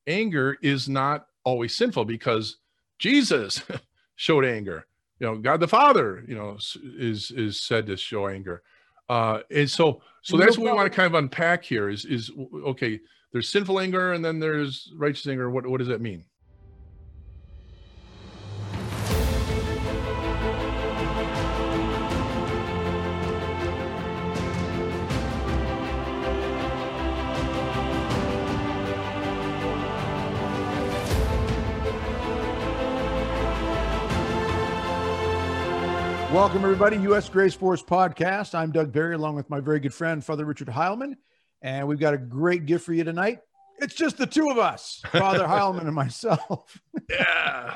anger is not always sinful because Jesus showed anger. God the Father, is said to show anger. And so that's what we want to kind of unpack here is okay, there's sinful anger and then there's righteous anger. What does that mean? Welcome, everybody. U.S. Grace Force Podcast. I'm Doug Barry, along with my very good friend, Father Richard Heilman. And we've got a great gift for you tonight. It's just the two of us, Father Heilman and myself. Yeah.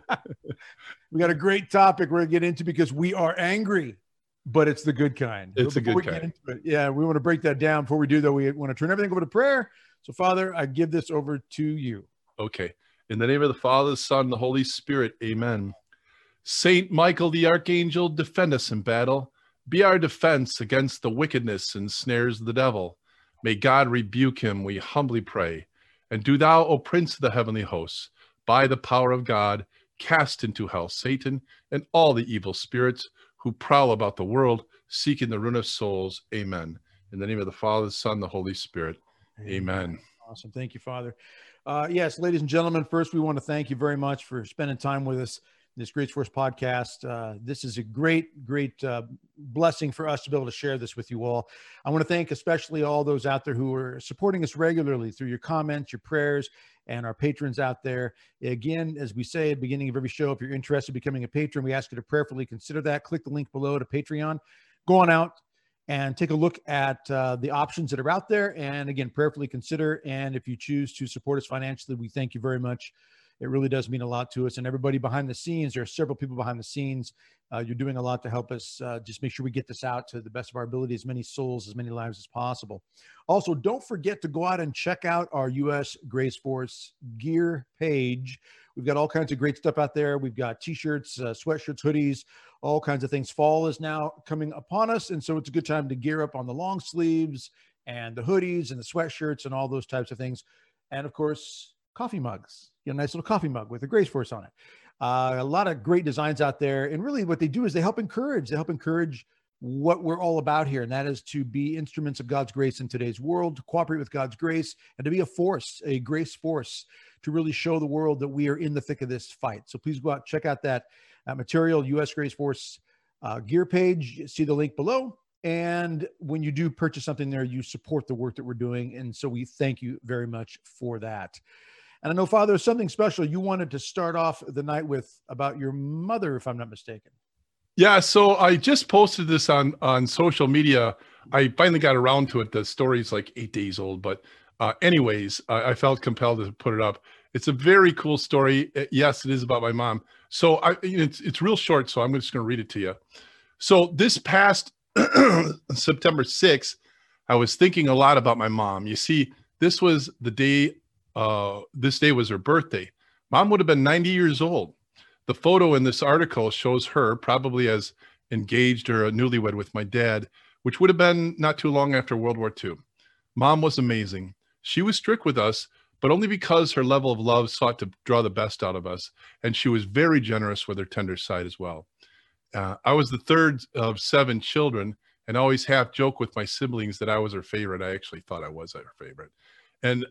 We got a great topic we're going to get into because we are angry, but it's the good kind. It's a good kind. Yeah, we want to break that down. Before we do, though, we want to turn everything over to prayer. So, Father, I give this over to you. Okay. In the name of the Father, the Son, and the Holy Spirit, amen. Saint Michael the Archangel, defend us in battle. Be our defense against the wickedness and snares of the devil. May God rebuke him, we humbly pray. And do thou, O Prince of the heavenly hosts, by the power of God, cast into hell Satan and all the evil spirits who prowl about the world, seeking the ruin of souls. Amen. In the name of the Father, the Son, the Holy Spirit. Amen. Awesome. Thank you, Father. Yes, ladies and gentlemen, first we want to thank you very much for spending time with us. This Grace Force podcast. This is a great blessing for us to be able to share this with you all. I want to thank especially all those out there who are supporting us regularly through your comments, your prayers, and our patrons out there. Again, as we say at the beginning of every show, if you're interested in becoming a patron, we ask you to prayerfully consider that. Click the link below to Patreon. Go on out and take a look at the options that are out there. And again, prayerfully consider. And if you choose to support us financially, we thank you very much. It really does mean a lot to us. And everybody behind the scenes, there are several people behind the scenes. You're doing a lot to help us just make sure we get this out to the best of our ability, as many souls, as many lives as possible. Also, don't forget to go out and check out our U.S. Grace Force gear page. We've got all kinds of great stuff out there. We've got T-shirts, sweatshirts, hoodies, all kinds of things. Fall is now coming upon us, and so it's a good time to gear up on the long sleeves and the hoodies and the sweatshirts and all those types of things. And, of course, coffee mugs. You know, nice little coffee mug with a Grace Force on it. A lot of great designs out there. And really what they do is they help encourage what we're all about here. And that is to be instruments of God's grace in today's world, to cooperate with God's grace, and to be a force, a grace force, to really show the world that we are in the thick of this fight. So please go out, check out that material, U.S. Grace Force gear page. See the link below. And when you do purchase something there, you support the work that we're doing. And so we thank you very much for that. And I know, Father, something special you wanted to start off the night with about your mother, if I'm not mistaken. Yeah, so I just posted this on social media. I finally got around to it. The story's like 8 days old, but anyways, I felt compelled to put it up. It's a very cool story. Yes, it is about my mom. So it's real short, so I'm just going to read it to you. So this past September 6th, I was thinking a lot about my mom. You see, this was the day. This day was her birthday. Mom would have been 90 years old. The photo in this article shows her probably as engaged or a newlywed with my dad, which would have been not too long after World War II. Mom was amazing. She was strict with us, but only because her level of love sought to draw the best out of us. And she was very generous with her tender side as well. I was the third of 7 children and always half joke with my siblings that I was her favorite. I actually thought I was her favorite. And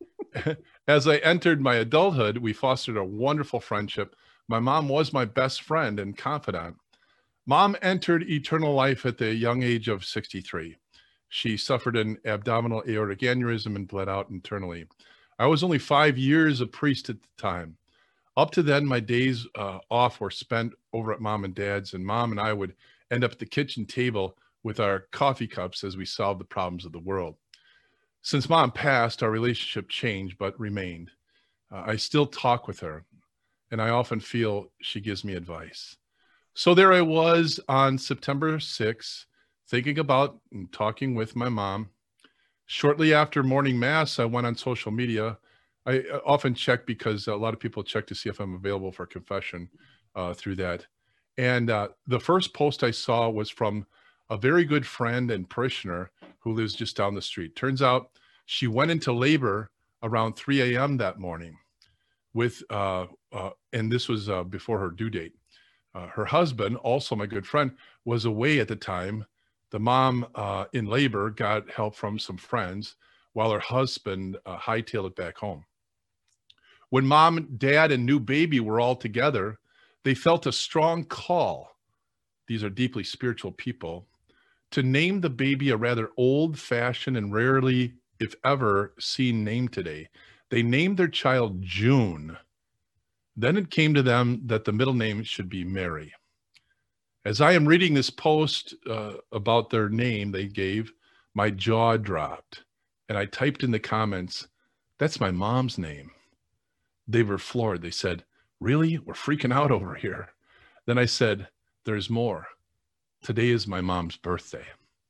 as I entered my adulthood, we fostered a wonderful friendship. My mom was my best friend and confidant. Mom entered eternal life at the young age of 63. She suffered an abdominal aortic aneurysm and bled out internally. I was only 5 years a priest at the time. Up to then, my days off were spent over at Mom and Dad's, and Mom and I would end up at the kitchen table with our coffee cups as we solved the problems of the world. Since Mom passed, our relationship changed, but remained. I still talk with her, and I often feel she gives me advice. So there I was on September 6th, thinking about and talking with my mom. Shortly after morning mass, I went on social media. I often check because a lot of people check to see if I'm available for confession through that. And the first post I saw was from a very good friend and parishioner who lives just down the street. Turns out she went into labor around 3 a.m. that morning with, and this was before her due date. Her husband, also my good friend, was away at the time. The mom in labor got help from some friends while her husband hightailed it back home. When mom, dad, and new baby were all together, they felt a strong call. These are deeply spiritual people, to name the baby a rather old-fashioned and rarely, if ever, seen name today. They named their child June. Then it came to them that the middle name should be Mary. As I am reading this post about their name they gave, my jaw dropped, and I typed in the comments, "That's my mom's name." They were floored. They said, "Really? We're freaking out over here." Then I said, "There's more. Today is my mom's birthday."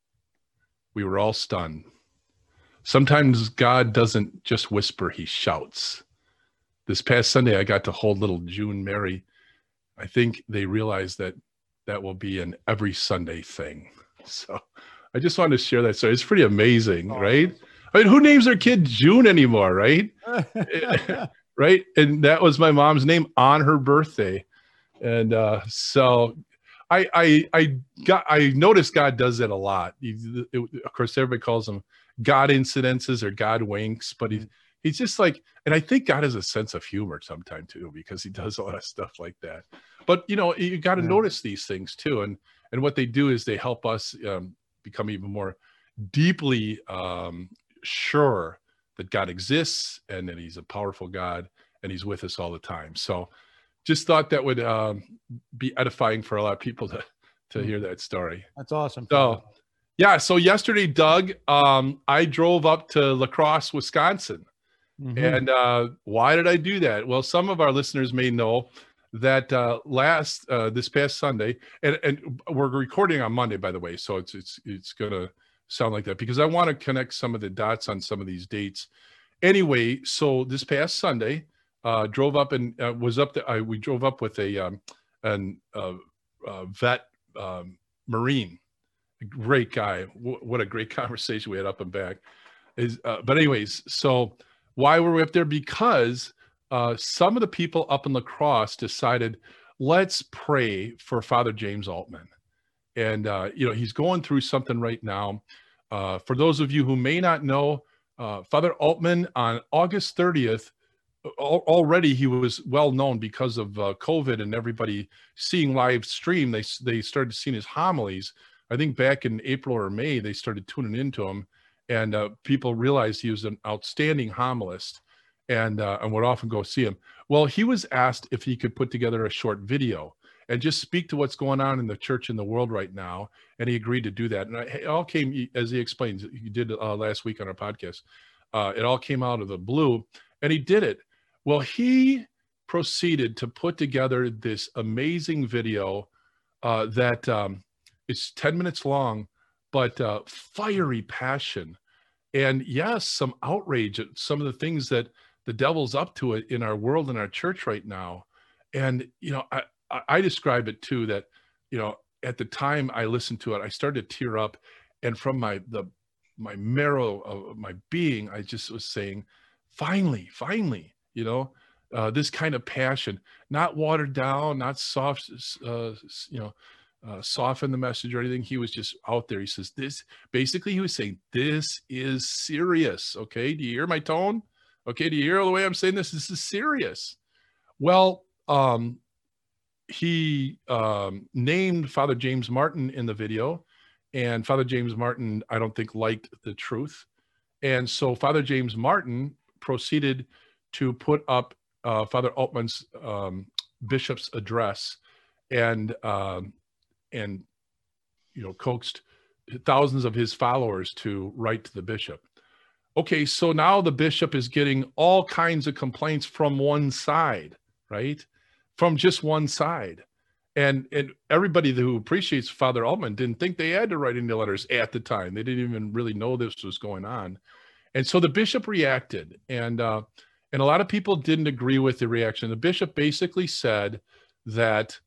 We were all stunned. Sometimes God doesn't just whisper, he shouts. This past Sunday, I got to hold little June Mary. I think they realized that that will be an every Sunday thing. So I just wanted to share that story. It's pretty amazing, right? I mean, who names their kid June anymore, right? Right? And that was my mom's name on her birthday. And so I noticed God does that a lot. Of course, everybody calls them God incidences or God winks, but he's just like, and I think God has a sense of humor sometimes too, because he does a lot of stuff like that. But you know, you got to notice these things too, and what they do is they help us become even more deeply sure that God exists and that he's a powerful God and he's with us all the time. So just thought that would be edifying for a lot of people to hear that story. That's awesome. So yeah, so yesterday, Doug, I drove up to La Crosse, Wisconsin. And why did I do that? Well, some of our listeners may know that this past Sunday, and we're recording on Monday, by the way, so it's gonna sound like that because I want to connect some of the dots on some of these dates. Anyway, so this past Sunday, drove up and was up there. We drove up with a vet Marine, a great guy. What a great conversation we had up and back. But anyways, so why were we up there? Because some of the people up in La Crosse decided, let's pray for Father James Altman. And, you know, he's going through something right now. For those of you who may not know, Father Altman on August 30th, already he was well known because of COVID and everybody seeing live stream. They started seeing his homilies. I think back in April or May, they started tuning into him, and people realized he was an outstanding homilist and would often go see him. Well, he was asked if he could put together a short video and just speak to what's going on in the church in the world right now. And he agreed to do that. And it all came, as he explains, he did last week on our podcast. It all came out of the blue, and he did it. Well, he proceeded to put together this amazing video that is 10 minutes long, but fiery passion. And yes, some outrage at some of the things that the devil's up to it in our world and our church right now. And, you know, I describe it too, that, you know, at the time I listened to it, I started to tear up, and from my marrow of my being, I just was saying, finally, you know, this kind of passion, not watered down, not soft, soften the message or anything. He was just out there. He says, basically he was saying, this is serious. Okay. Do you hear my tone? Okay. Do you hear the way I'm saying this? This is serious. Well, he named Father James Martin in the video, and Father James Martin, I don't think, liked the truth. And so Father James Martin proceeded to put up Father Altman's bishop's address and you know, coaxed thousands of his followers to write to the bishop. Okay, so now the bishop is getting all kinds of complaints from one side, right? From just one side. And everybody who appreciates Father Altman didn't think they had to write any letters at the time. They didn't even really know this was going on. And so the bishop reacted, and a lot of people didn't agree with the reaction. The bishop basically said that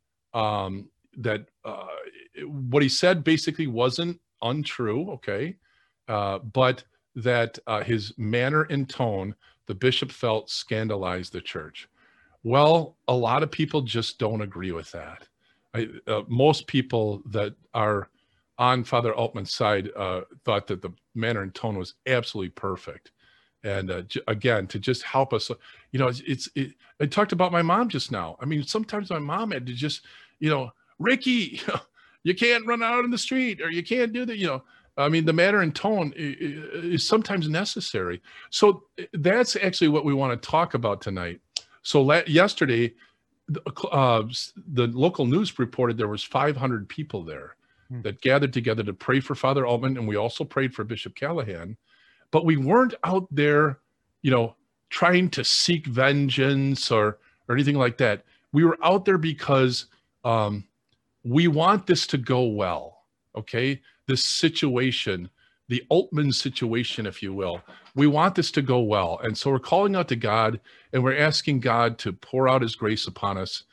what he said basically wasn't untrue, okay, but that his manner and tone, the bishop felt scandalized the church. Well, a lot of people just don't agree with that. Most people that are on Father Altman's side thought that the manner and tone was absolutely perfect. And again, to just help us, I talked about my mom just now. I mean, sometimes my mom had to just, Ricky, you can't run out in the street, or you can't do that, I mean, the manner and tone is sometimes necessary. So that's actually what we want to talk about tonight. So yesterday, the local news reported there was 500 people there that gathered together to pray for Father Altman, and we also prayed for Bishop Callahan. But we weren't out there, trying to seek vengeance or anything like that. We were out there because we want this to go well, okay? This situation, the Altman situation, if you will, we want this to go well. And so we're calling out to God, and we're asking God to pour out his grace upon us.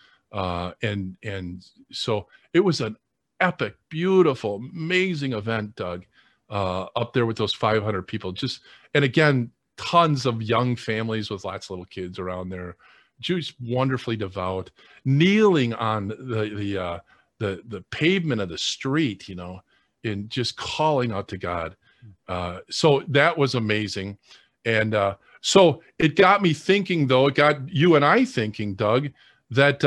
And so it was an epic, beautiful, amazing event, Doug, up there with those 500 people. And again, tons of young families with lots of little kids around there, Jews wonderfully devout, kneeling on the pavement of the street, and just calling out to God. So that was amazing. And so it got me thinking, though, it got you and I thinking, Doug, that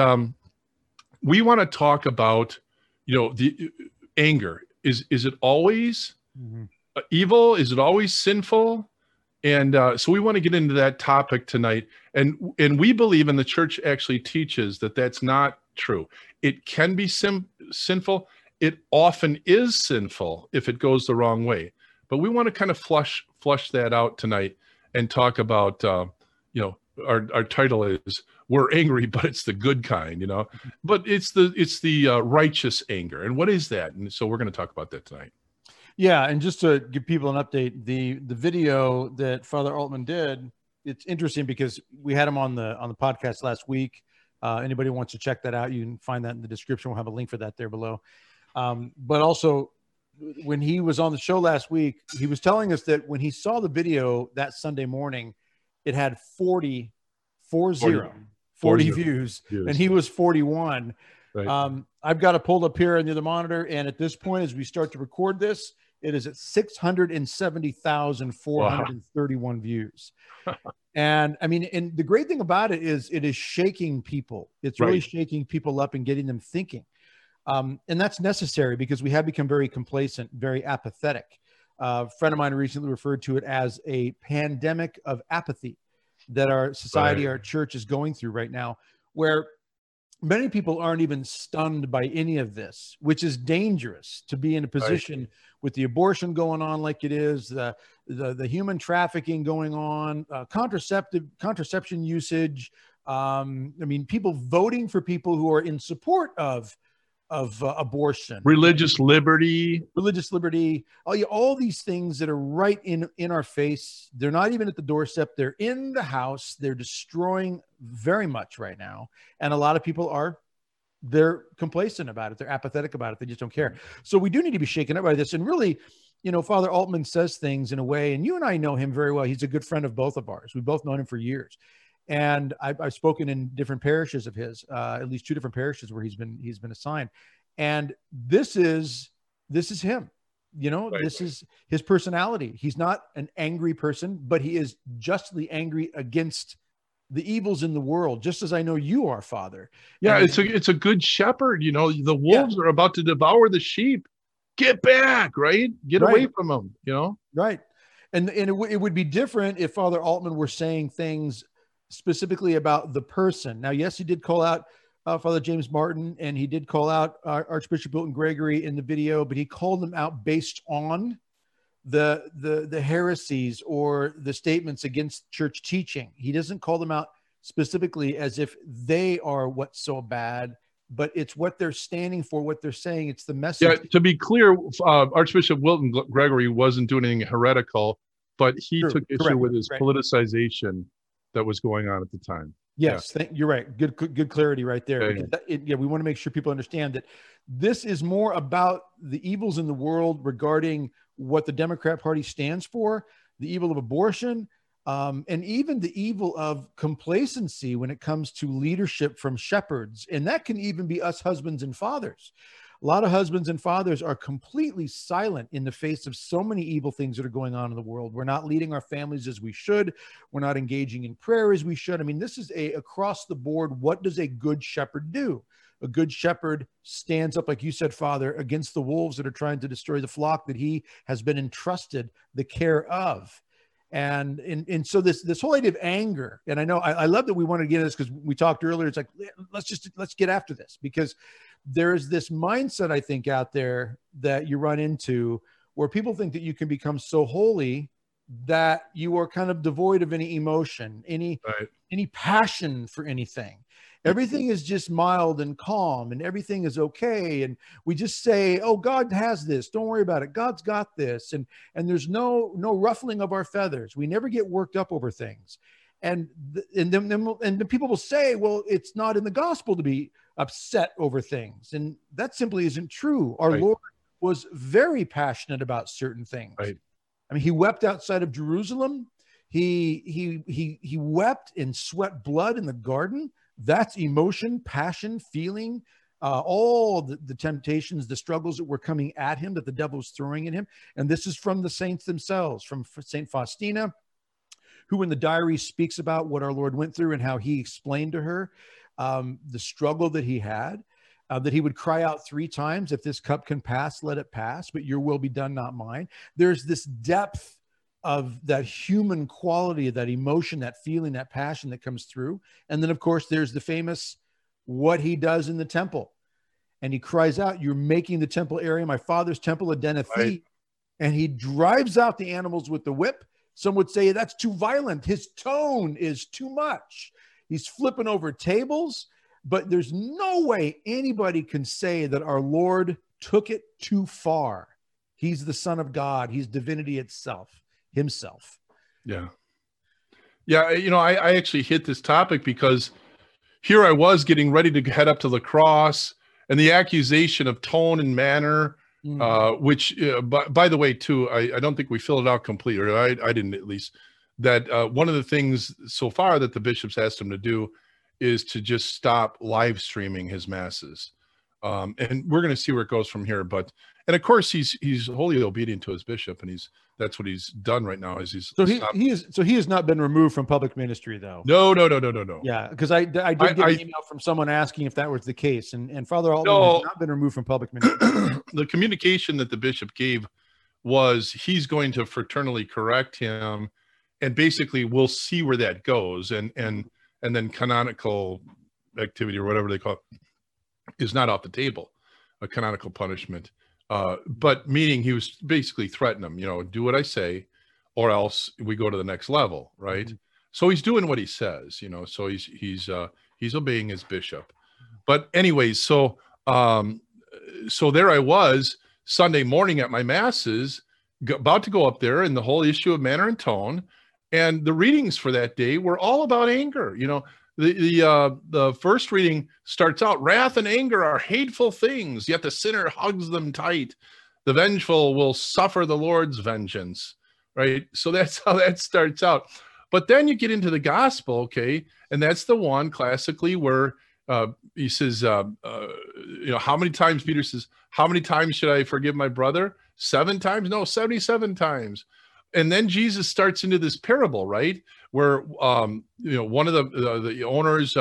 we want to talk about, the anger. Is it always evil? Is it always sinful? And so we want to get into that topic tonight. And we believe, and the church actually teaches, that that's not true. It can be sinful. It often is sinful if it goes the wrong way. But we want to kind of flush that out tonight and talk about, our title is "We're Angry, but it's the good kind," But it's the righteous anger. And what is that? And so we're going to talk about that tonight. Yeah, and just to give people an update, the video that Father Altman did, it's interesting because we had him on the podcast last week. Anybody who wants to check that out, you can find that in the description. We'll have a link for that there below. But also, when he was on the show last week, he was telling us that when he saw the video that Sunday morning, it had 40 views, and he was 41. Right. I've got it pulled up here on the other monitor, and at this point, as we start to record this, it is at 670,431 views. And I mean, and the great thing about it is shaking people. It's really shaking people up and getting them thinking. And that's necessary because we have become very complacent, very apathetic. A friend of mine recently referred to it as a pandemic of apathy that our society, our church is going through right now, where many people aren't even stunned by any of this, which is dangerous to be in a position with the abortion going on like it is, the human trafficking going on, contraception usage. I mean, people voting for people who are in support of abortion, religious liberty, all these things that are right in our face. They're not even at the doorstep. They're in the house. They're destroying very much right now. And a lot of people they're complacent about it. They're apathetic about it. They just don't care. So we do need to be shaken up by this. And really, Father Altman says things in a way, and you and I know him very well. He's a good friend of both of ours. We've both known him for years. And I've spoken in different parishes of his, at least 2 different parishes where he's been assigned. And this is him, this is his personality. He's not an angry person, but he is justly angry against the evils in the world, just as I know you are, Father. Yeah, and it's a good shepherd. The wolves are about to devour the sheep. Get back, right? Get away from them, Right. And it would be different if Father Altman were saying things specifically about the person. Now, yes, he did call out Father James Martin, and he did call out Archbishop Wilton Gregory in the video, but he called them out based on the heresies or the statements against church teaching. He doesn't call them out specifically as if they are what's so bad, but it's what they're standing for, what they're saying. It's the message. Yeah, to be clear, Archbishop Wilton Gregory wasn't doing anything heretical, but he took issue with his politicization that was going on at the time. Yes, you're right. Good clarity right there. We want to make sure people understand that this is more about the evils in the world regarding what the Democrat Party stands for, the evil of abortion, and even the evil of complacency when it comes to leadership from shepherds. And that can even be us husbands and fathers. A lot of husbands and fathers are completely silent in the face of so many evil things that are going on in the world. We're not leading our families as we should. We're not engaging in prayer as we should. I mean, this is a across the board. What does a good shepherd do? A good shepherd stands up, like you said, Father, against the wolves that are trying to destroy the flock that he has been entrusted the care of. And so this whole idea of anger, and I know I love that we wanted to get into this because we talked earlier. It's like, let's get after this, because there's this mindset, I think, out there that you run into where people think that you can become so holy that you are kind of devoid of any emotion, any passion for anything. Everything is just mild and calm and everything is okay. And we just say, oh, God has this. Don't worry about it. God's got this. And there's no ruffling of our feathers. We never get worked up over things. And then people will say, well, it's not in the gospel to be upset over things. And that simply isn't true. Our Lord was very passionate about certain things. I mean, he wept outside of Jerusalem. He wept and sweat blood in the garden. That's emotion, passion, feeling, all the temptations, the struggles that were coming at him, that the devil was throwing at him. And this is from the saints themselves, from St. Faustina, who in the diary speaks about what our Lord went through and how he explained to her the struggle that he had, that he would cry out 3 times, if this cup can pass, let it pass, but your will be done, not mine. There's this depth of that human quality, that emotion, that feeling, that passion that comes through. And then, of course, there's the famous what he does in the temple. And he cries out, you're making the temple area, my father's temple, a den of thieves. And he drives out the animals with the whip. Some would say that's too violent. His tone is too much. He's flipping over tables, but there's no way anybody can say that our Lord took it too far. He's the Son of God. He's divinity itself. Himself. Yeah. You know, I actually hit this topic because here I was getting ready to head up to La Crosse, and the accusation of tone and manner, which, by the way, too, I don't think we filled it out completely, or I didn't at least, that one of the things so far that the bishops asked him to do is to just stop live streaming his masses. And we're going to see where it goes from here. And of course, he's wholly obedient to his bishop, and that's what he's done right now. He has not been removed from public ministry, though. No. Yeah, because I did get an email from someone asking if that was the case, and Father Altman has not been removed from public ministry. The communication that the bishop gave was he's going to fraternally correct him, and basically we'll see where that goes, and then canonical activity, or whatever they call it, is not off the table, a canonical punishment. But meaning he was basically threatening him, you know, do what I say, or else we go to the next level, right? Mm-hmm. So he's doing what he says, you know. So he's obeying his bishop. But anyways, so there I was Sunday morning at my masses, about to go up there, and the whole issue of manner and tone, and the readings for that day were all about anger, you know. The first reading starts out, wrath and anger are hateful things, yet the sinner hugs them tight. The vengeful will suffer the Lord's vengeance, right? So that's how that starts out. But then you get into the gospel, okay? And that's the one classically where he says, you know, how many times, Peter says, how many times should I forgive my brother? 7 times? No, 77 times. And then Jesus starts into this parable, right? Where, you know, one of the owners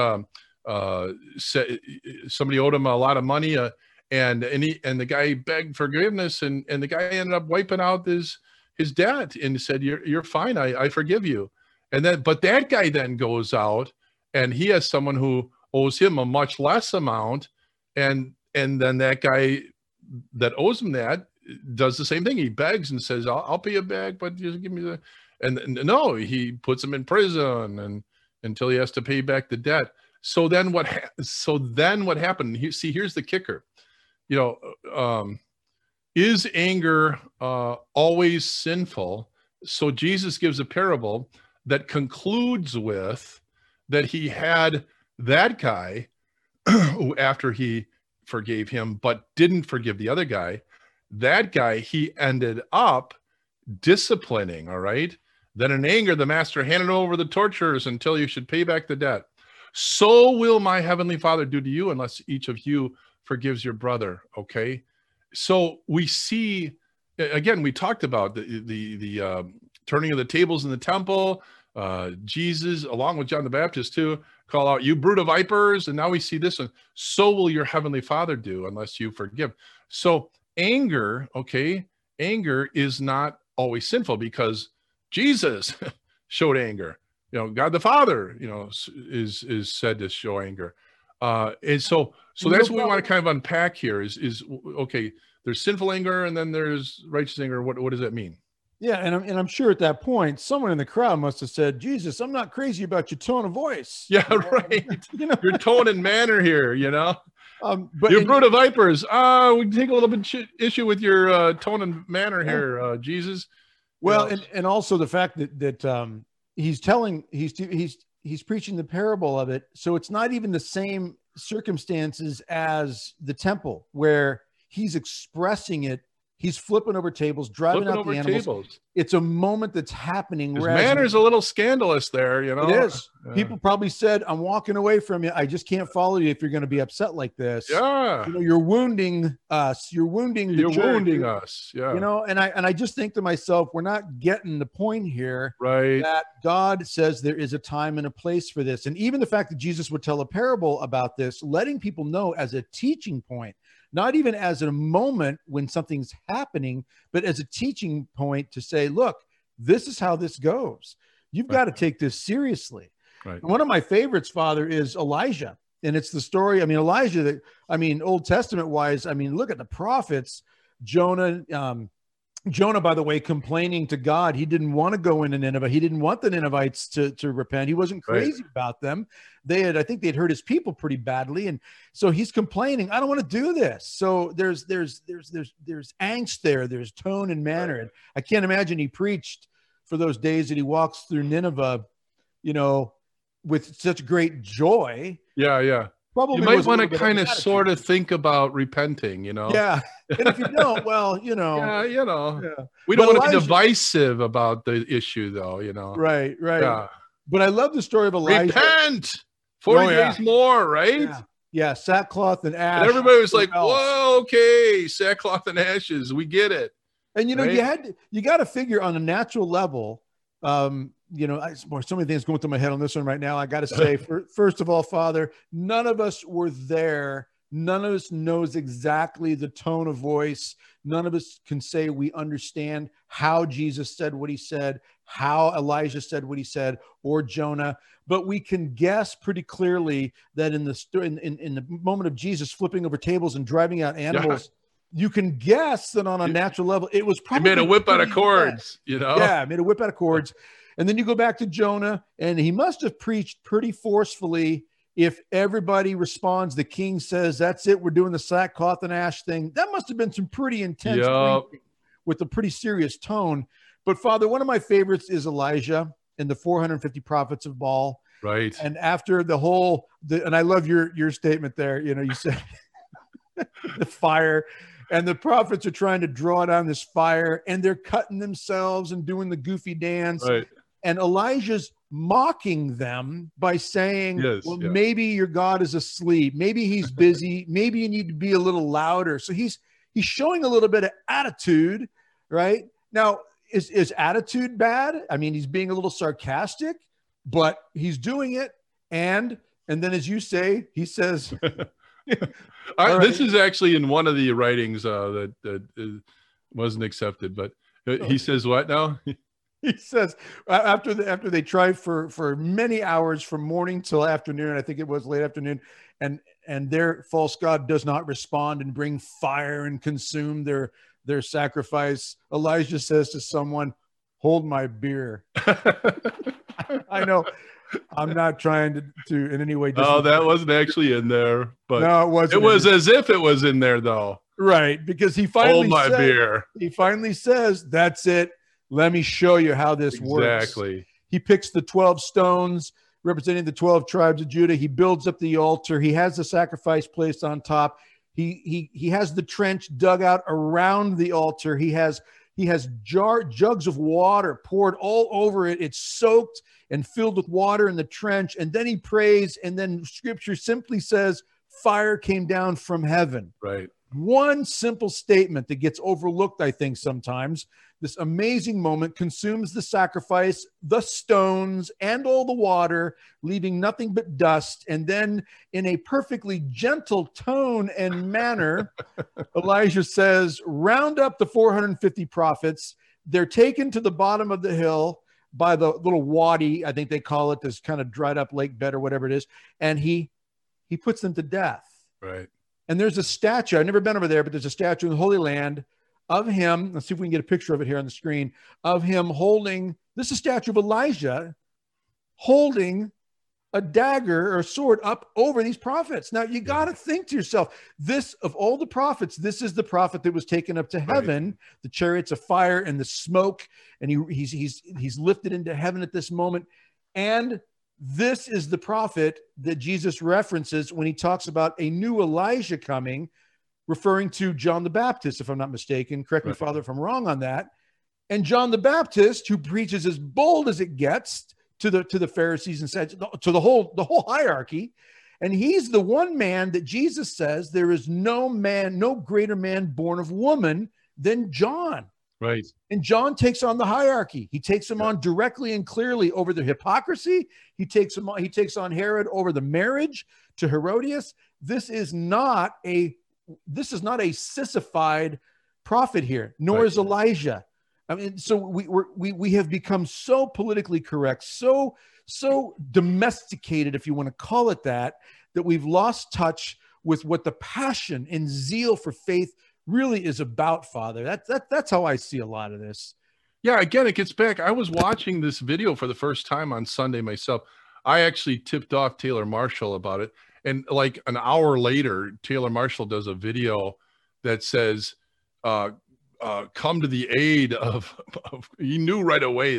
said somebody owed him a lot of money, and the guy begged forgiveness, and the guy ended up wiping out his debt and said, "You're fine, I forgive you." But that guy then goes out, and he has someone who owes him a much less amount, and then that guy that owes him that does the same thing. He begs and says, I'll pay you back, but just give me the, and no, he puts him in prison and until he has to pay back the debt. So then what happened? Here's the kicker. You know, is anger always sinful? So Jesus gives a parable that concludes with that he had that guy who, after he forgave him but didn't forgive the other guy, that guy he ended up disciplining, all right? Then in anger, the master handed over the torturers until you should pay back the debt. So will my heavenly Father do to you unless each of you forgives your brother. Okay. So we see, again, we talked about the turning of the tables in the temple. Jesus, along with John the Baptist too, call out, you brood of vipers. And now we see this one. So will your heavenly Father do unless you forgive. So anger, okay, anger is not always sinful because Jesus showed anger. God the Father, is said to show anger. And so that's what we want to kind of unpack here is okay, there's sinful anger and then there's righteous anger. What does that mean? Yeah, and I'm sure at that point, someone in the crowd must have said, Jesus, I'm not crazy about your tone of voice. Yeah, right. Your tone and manner here, But you brood of vipers. We can take a little bit issue with your tone and manner here, Jesus. Well, and also the fact that he's preaching the parable of it. So it's not even the same circumstances as the temple where he's expressing it. He's flipping over tables, driving out the animals. It's a moment that's happening. His manner's a little scandalous there, It is. Yeah. People probably said, I'm walking away from you. I just can't follow you if you're going to be upset like this. Yeah. You're wounding us. You're wounding the church. Wounding us. Yeah. And I just think to myself, we're not getting the point here. Right. That God says there is a time and a place for this. And even the fact that Jesus would tell a parable about this, letting people know as a teaching point, not even as a moment when something's happening, but as a teaching point to say, look, this is how this goes. You've got to take this seriously. Right. And one of my favorites, Father, is Elijah. And it's the story. Elijah, Old Testament wise, look at the prophets, Jonah, by the way, complaining to God. He didn't want to go into Nineveh. He didn't want the Ninevites to repent. He wasn't crazy about them. I think they'd hurt his people pretty badly. And so he's complaining, I don't want to do this. So there's angst there. There's tone and manner. And I can't imagine he preached for those days that he walks through Nineveh, with such great joy. Yeah. Probably you might want to kind of sort of think about repenting, Yeah. And if you don't, well, Yeah, Yeah. We don't want to be divisive about the issue, though, Right. Yeah. But I love the story of Elijah. Repent! 40 days more, right? Yeah, sackcloth and ash. And everybody was like, whoa, okay, sackcloth and ashes. We get it. And, you got to figure on a natural level, so many things going through my head on this one right now. I got to say, first of all, Father, none of us were there. None of us knows exactly the tone of voice. None of us can say we understand how Jesus said what he said, how Elijah said what he said, or Jonah. But we can guess pretty clearly that in the moment of Jesus flipping over tables and driving out animals, you can guess that on a natural level, it was probably made a whip out of cords, Yeah, made a whip out of cords. And then you go back to Jonah, and he must have preached pretty forcefully. If everybody responds, the king says, that's it, we're doing the sackcloth and ash thing. That must have been some pretty intense preaching with a pretty serious tone. But Father, one of my favorites is Elijah and the 450 prophets of Baal. Right. And after and I love your statement there, you said the fire, and the prophets are trying to draw down this fire, and they're cutting themselves and doing the goofy dance. Right. And Elijah's mocking them by saying, maybe your God is asleep. Maybe he's busy. Maybe you need to be a little louder. So he's showing a little bit of attitude, right? Now, is attitude bad? He's being a little sarcastic, but he's doing it. And then, as you say, he says, this is actually in one of the writings that wasn't accepted, but he says what now? He says after they tried for many hours from morning till afternoon, I think it was late afternoon, and their false god does not respond and bring fire and consume their sacrifice. Elijah says to someone, "Hold my beer." I know I'm not trying to in any way. Oh, that wasn't actually in there, but no, it wasn't. It was as if it was in there, though. Right, because he finally beer. He finally says, "That's it. Let me show you how this works." Exactly. He picks the 12 stones representing the 12 tribes of Judah. He builds up the altar. He has the sacrifice placed on top. He has the trench dug out around the altar. He has He has jugs of water poured all over it. It's soaked and filled with water in the trench. And then he prays. And then scripture simply says, fire came down from heaven. Right. One simple statement that gets overlooked, I think, sometimes. This amazing moment consumes the sacrifice, the stones, and all the water, leaving nothing but dust. And then, in a perfectly gentle tone and manner, Elijah says, round up the 450 prophets. They're taken to the bottom of the hill by the little wadi, I think they call it, this kind of dried up lake bed or whatever it is. And he puts them to death. Right. And there's a statue. I've never been over there, but there's a statue in the Holy Land of him. Let's see if we can get a picture of it here on the screen, of him holding, this is a statue of Elijah holding a dagger or a sword up over these prophets. Now you got to think to yourself, this, of all the prophets, this is the prophet that was taken up to heaven, right. The chariots of fire and the smoke, and he's lifted into heaven at this moment. And this is the prophet that Jesus references when he talks about a new Elijah coming, referring to John the Baptist, if I'm not mistaken. Correct me, Father, if I'm wrong on that. And John the Baptist, who preaches as bold as it gets to the Pharisees and said to the whole hierarchy, and he's the one man that Jesus says there is no man, no greater man born of woman than John. Right. And John takes on the hierarchy. He takes them on directly and clearly over the hypocrisy. He takes on Herod over the marriage to Herodias. This is not a sissified prophet here, nor is Elijah. I mean, so we have become so politically correct, so domesticated, if you want to call it that we've lost touch with what the passion and zeal for faith really is about, Father. That's how I see a lot of this. Yeah, again, it gets back. I was watching this video for the first time on Sunday myself. I actually tipped off Taylor Marshall about it. And like an hour later, Taylor Marshall does a video that says, come to the aid of he knew right away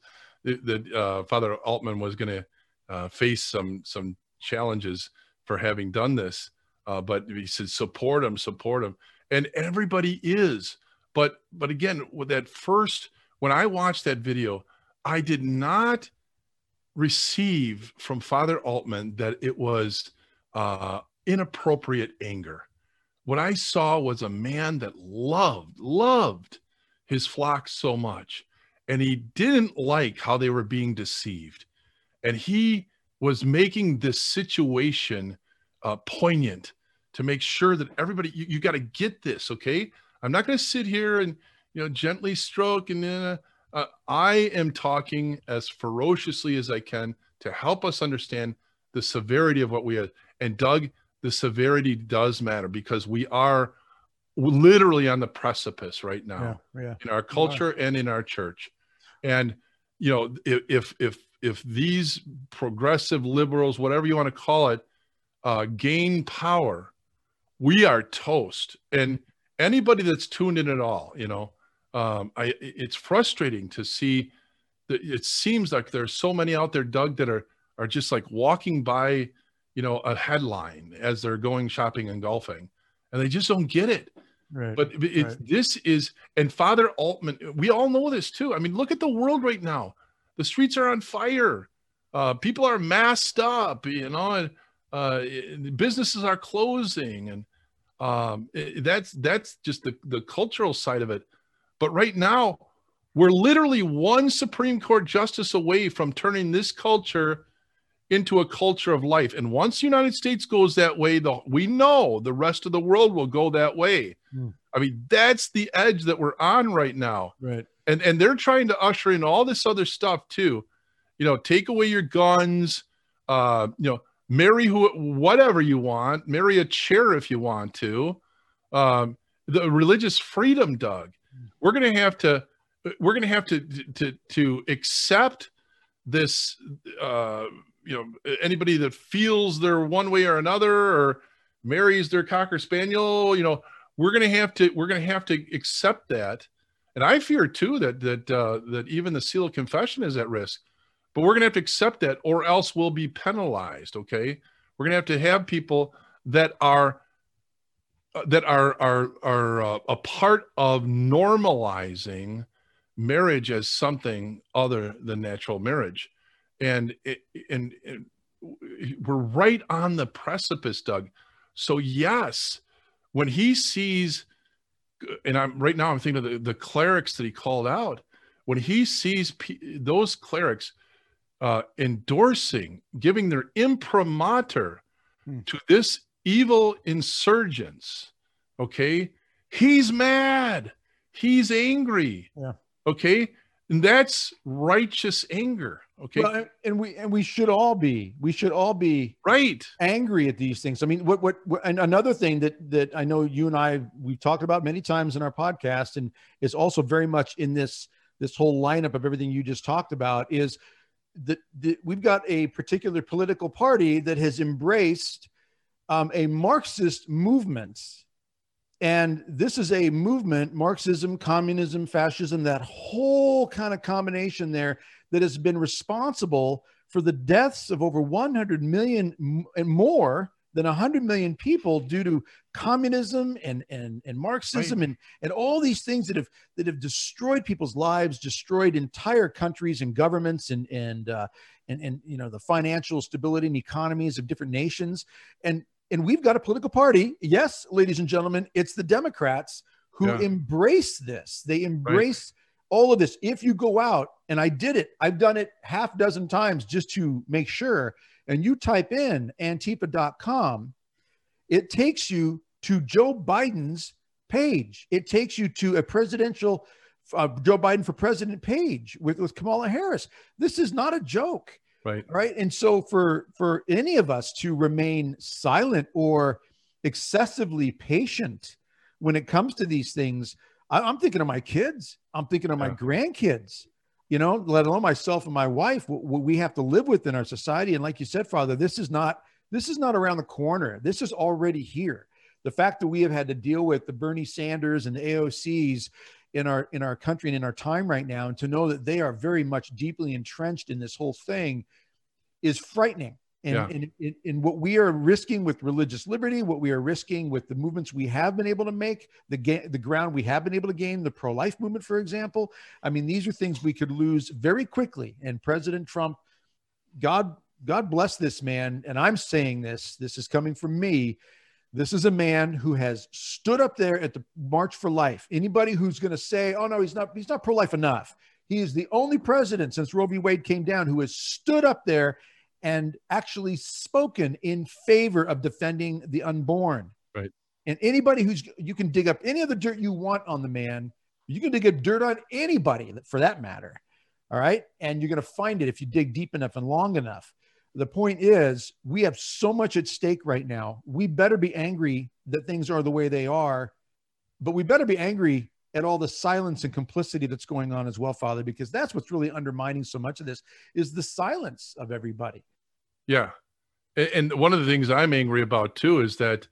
that Father Altman was going to face some challenges for having done this. But he said, support him. And everybody is. But again, with that first, when I watched that video, I did not receive from Father Altman that it was inappropriate anger. What I saw was a man that loved his flock so much, and he didn't like how they were being deceived. And he was making this situation poignant to make sure that everybody, you got to get this, okay? I'm not going to sit here and, gently stroke. And I am talking as ferociously as I can to help us understand the severity of what we have. And Doug, the severity does matter because we are literally on the precipice right now in our culture and in our church. And, if these progressive liberals, whatever you want to call it, gain power, we are toast. And anybody that's tuned in at all, it's frustrating to see that it seems like there's so many out there, Doug, that are just like walking by, a headline as they're going shopping and golfing, and they just don't get it. Right. But this is, and Father Altman, we all know this too. I mean, look at the world right now. The streets are on fire. People are masked up, and businesses are closing. And that's just the cultural side of it. But right now, we're literally one Supreme Court justice away from turning this culture into a culture of life. And once the United States goes that way, we know the rest of the world will go that way. I mean, that's the edge that we're on right now. Right. And they're trying to usher in all this other stuff too. Take away your guns, marry whatever you want, marry a chair if you want to. The religious freedom, Doug. We're going to have to accept this. Anybody that feels they're one way or another, or marries their Cocker Spaniel, we're going to have to accept that. And I fear too that even the seal of confession is at risk. But we're going to have to accept that, or else we'll be penalized. Okay, we're going to have people that are that are a part of normalizing marriage as something other than natural marriage, and we're right on the precipice, Doug. So yes, when he sees, and I'm thinking of the clerics that he called out, when he sees those clerics endorsing, giving their imprimatur to this evil insurgents, okay, he's mad, he's angry, okay, and that's righteous anger, okay. Well, and we should all be right angry at these things. I mean, what and another thing that I know you and we've talked about many times in our podcast, and is also very much in this whole lineup of everything you just talked about, is that we've got a particular political party that has embraced a Marxist movement. And this is a movement, Marxism, communism, fascism, that whole kind of combination there, that has been responsible for the deaths of over 100 million and more than 100 million people due to communism and Marxism, right, and all these things that have destroyed people's lives, destroyed entire countries and governments, and you know, the financial stability and economies of different nations. And we've got a political party. Yes, ladies and gentlemen, it's the Democrats who embrace this. They embrace all of this. If you go out, and I did it, I've done it half dozen times just to make sure, and you type in Antifa.com, it takes you to Joe Biden's page. It takes you to a presidential Joe Biden for president page with Kamala Harris. This is not a joke. Right. And so for any of us to remain silent or excessively patient when it comes to these things, I'm thinking of my kids. I'm thinking of my grandkids, you know, let alone myself and my wife, what we have to live with in our society. And like you said, Father, this is not around the corner. This is already here. The fact that we have had to deal with the Bernie Sanders and the AOCs in our country and in our time right now, and to know that they are very much deeply entrenched in this whole thing, is frightening. And in what we are risking with religious liberty, what we are risking with the movements we have been able to make, the ground we have been able to gain, the pro-life movement, for example. I mean, these are things we could lose very quickly. And President Trump, God bless this man. And I'm saying this is coming from me. This is a man who has stood up there at the March for Life. Anybody who's going to say, oh no, he's not pro-life enough. He is the only president since Roe v. Wade came down who has stood up there and actually spoken in favor of defending the unborn. Right. And anybody you can dig up any of the dirt you want on the man. You can dig up dirt on anybody for that matter. All right. And you're going to find it if you dig deep enough and long enough. The point is, we have so much at stake right now. We better be angry that things are the way they are, but we better be angry at all the silence and complicity that's going on as well, Father, because that's what's really undermining so much of this, is the silence of everybody. Yeah. And one of the things I'm angry about too is that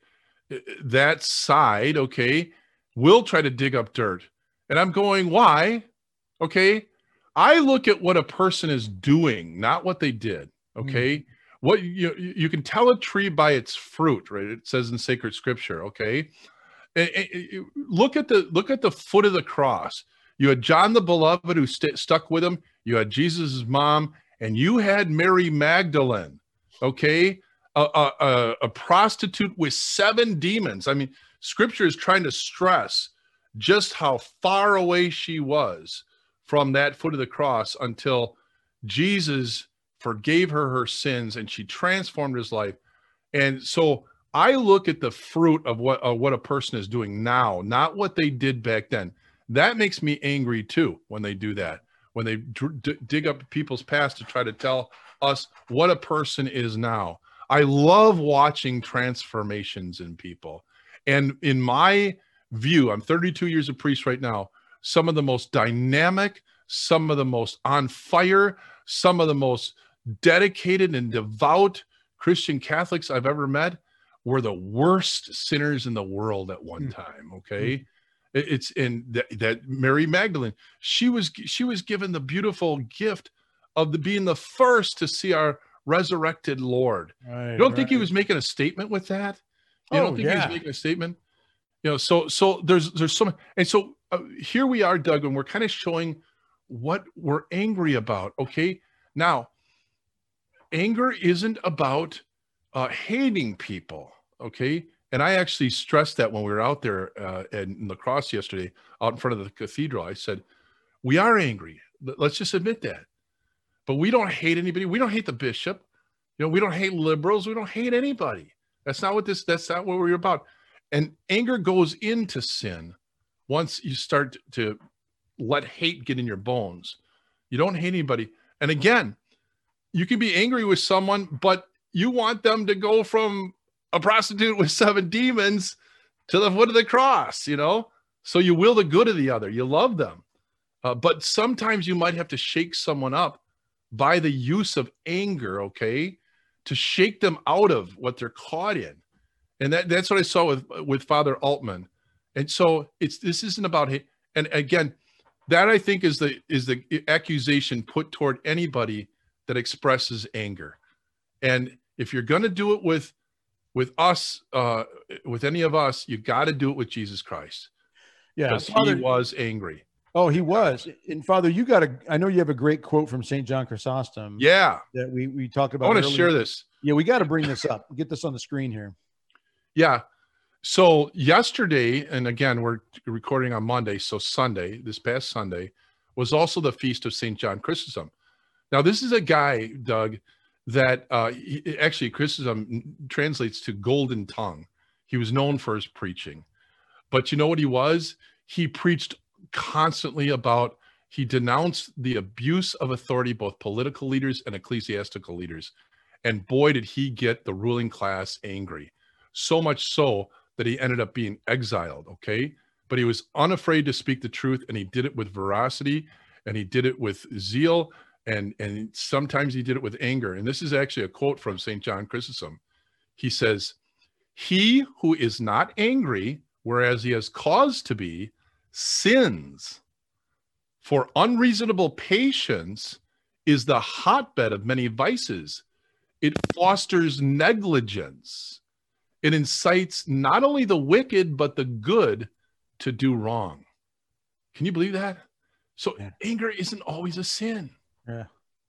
side, okay, will try to dig up dirt. And I'm going, why? Okay. I look at what a person is doing, not what they did. Okay. What you can tell a tree by its fruit, right? It says in sacred scripture. Okay. And look at the foot of the cross. You had John the Beloved who stuck with him. You had Jesus's mom, and you had Mary Magdalene. Okay. A prostitute with 7 demons. I mean, scripture is trying to stress just how far away she was from that foot of the cross until Jesus forgave her sins and she transformed his life. And so I look at the fruit of what a person is doing now, not what they did back then. That makes me angry too when they do that, when they dig up people's past to try to tell us what a person is now. I love watching transformations in people. And in my view, I'm 32 years a priest right now, some of the most dynamic, some of the most on fire, some of the most dedicated and devout Christian Catholics I've ever met were the worst sinners in the world at one time. Okay. It's in that Mary Magdalene, she was given the beautiful gift of being the first to see our resurrected Lord. You don't think he was making a statement with that? You don't think he was making a statement? So there's so much, and so here we are, Doug, and we're kind of showing what we're angry about. Okay, now anger isn't about hating people. Okay, and I actually stressed that when we were out there in La Crosse yesterday, out in front of the cathedral. I said, we are angry. Let's just admit that. But we don't hate anybody. We don't hate the bishop. We don't hate liberals. We don't hate anybody. That's not what we're about. And anger goes into sin once you start to let hate get in your bones. You don't hate anybody. And again, you can be angry with someone, but you want them to go from a prostitute with 7 demons to the foot of the cross, So you will the good of the other. You love them. But sometimes you might have to shake someone up by the use of anger, okay, to shake them out of what they're caught in. And that's what I saw with Father Altman. And so this isn't about hate. And again, that I think is the accusation put toward anybody that expresses anger. And if you're going to do it with us, with any of us, you got to do it with Jesus Christ. Yeah, because he was angry. Oh, he was. And Father, I know you have a great quote from St. John Chrysostom. Yeah. That we talked about. I want to share this. Yeah, we got to bring this up. Get this on the screen here. Yeah. So yesterday, and again, we're recording on Monday. So Sunday, this past Sunday, was also the feast of St. John Chrysostom. Now, this is a guy, Doug, that actually Chrysostom translates to golden tongue. He was known for his preaching. But you know what he was? He preached constantly he denounced the abuse of authority, both political leaders and ecclesiastical leaders. And boy, did he get the ruling class angry. So much so that he ended up being exiled, okay? But he was unafraid to speak the truth, and he did it with veracity, and he did it with zeal, and sometimes he did it with anger. And this is actually a quote from St. John Chrysostom. He says, "He who is not angry, whereas he has cause to be, sins. For unreasonable patience is the hotbed of many vices. It fosters negligence. It incites not only the wicked, but the good to do wrong." Can you believe that? So anger isn't always a sin. Yeah.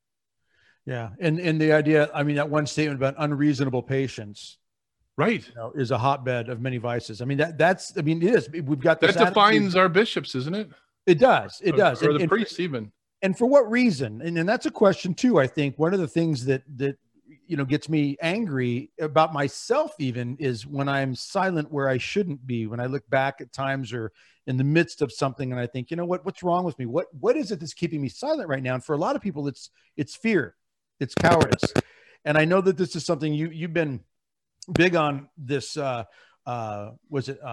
Yeah. And the idea, I mean, that one statement about unreasonable patience, right, is a hotbed of many vices. I mean, it is. We've got this. That defines our bishops, isn't it? It does. It does. Or the priests even. And for what reason? And that's a question too. I think one of the things that gets me angry about myself even is when I'm silent where I shouldn't be, when I look back at times or in the midst of something and I think, what's wrong with me? What is it that's keeping me silent right now? And for a lot of people, it's fear, it's cowardice. And I know that this is something you've been big on this. Was it,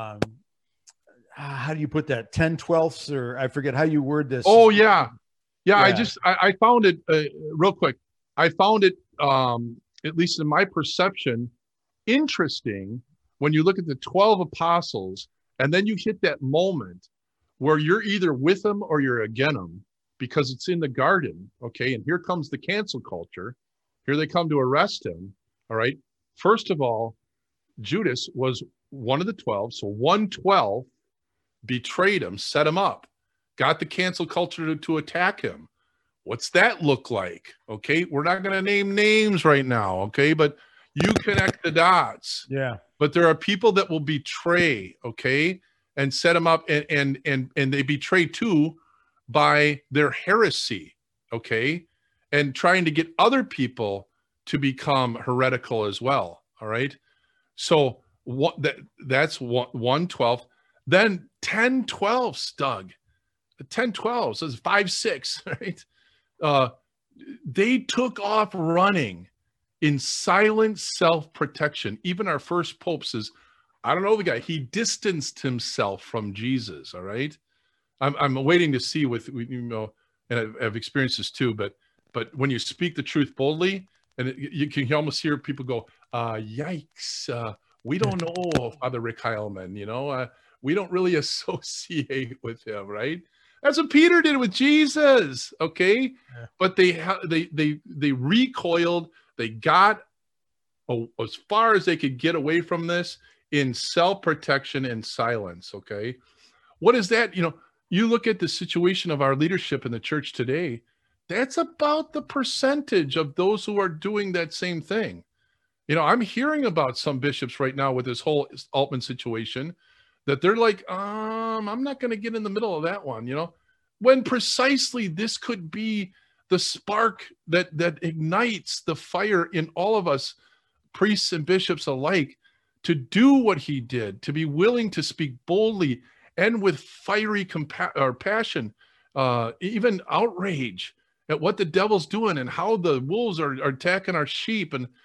how do you put that? 10/12ths, or I forget how you word this. Oh yeah. Yeah. I found it real quick. I found it, at least in my perception, interesting when you look at the 12 apostles and then you hit that moment where you're either with them or you're against them because it's in the garden. Okay. And here comes the cancel culture. Here they come to arrest him. All right. First of all, Judas was one of the 12. So 1/12 betrayed him, set him up, got the cancel culture to attack him. What's that look like? Okay. We're not going to name names right now. Okay. But you connect the dots. Yeah. But there are people that will betray. Okay. And set them up and they betray too by their heresy. Okay. And trying to get other people to become heretical as well. All right. So that's 1/12. Then 10/12, Doug. 10/12 says 5/6, right? They took off running in silent self-protection. Even our first pope says, I don't know the guy, he distanced himself from Jesus. All right. I'm waiting to see and I've experienced this too, but when you speak the truth boldly, and you can almost hear people go, yikes, we don't know Father Rick Heilman, we don't really associate with him, right? That's what Peter did with Jesus, okay? Yeah. But they recoiled. They got as far as they could get away from this in self-protection and silence. Okay. What is that? You look at the situation of our leadership in the church today, that's about the percentage of those who are doing that same thing. I'm hearing about some bishops right now with this whole Altman situation that they're like, I'm not going to get in the middle of that one, when precisely this could be the spark that ignites the fire in all of us, priests and bishops alike, to do what he did, to be willing to speak boldly and with fiery passion, even outrage at what the devil's doing and how the wolves are attacking our sheep, and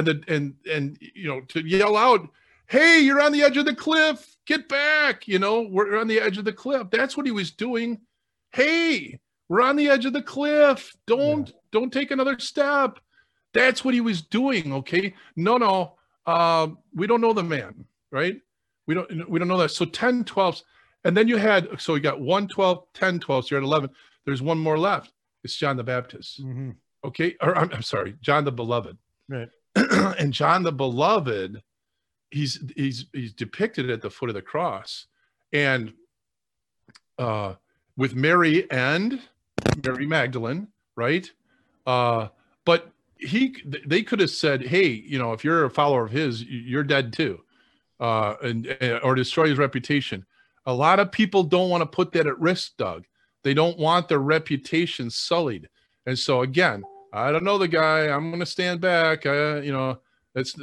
to yell out, hey, you're on the edge of the cliff, get back, we're on the edge of the cliff. That's what he was doing. Hey, we're on the edge of the cliff. Don't take another step. That's what he was doing. Okay. No. We don't know the man, right? We don't know that. So 10 12s. And then you got 1 12, 10 12. So you're at 11. There's one more left. It's John the Baptist. Mm-hmm. Okay. Or I'm sorry, John the Beloved. Right. And John the Beloved, he's depicted at the foot of the cross, and with Mary and Mary Magdalene, right? But they could have said, hey, if you're a follower of his, you're dead too, or destroy his reputation. A lot of people don't want to put that at risk, Doug. They don't want their reputation sullied. And so again, I don't know the guy. I'm going to stand back. That's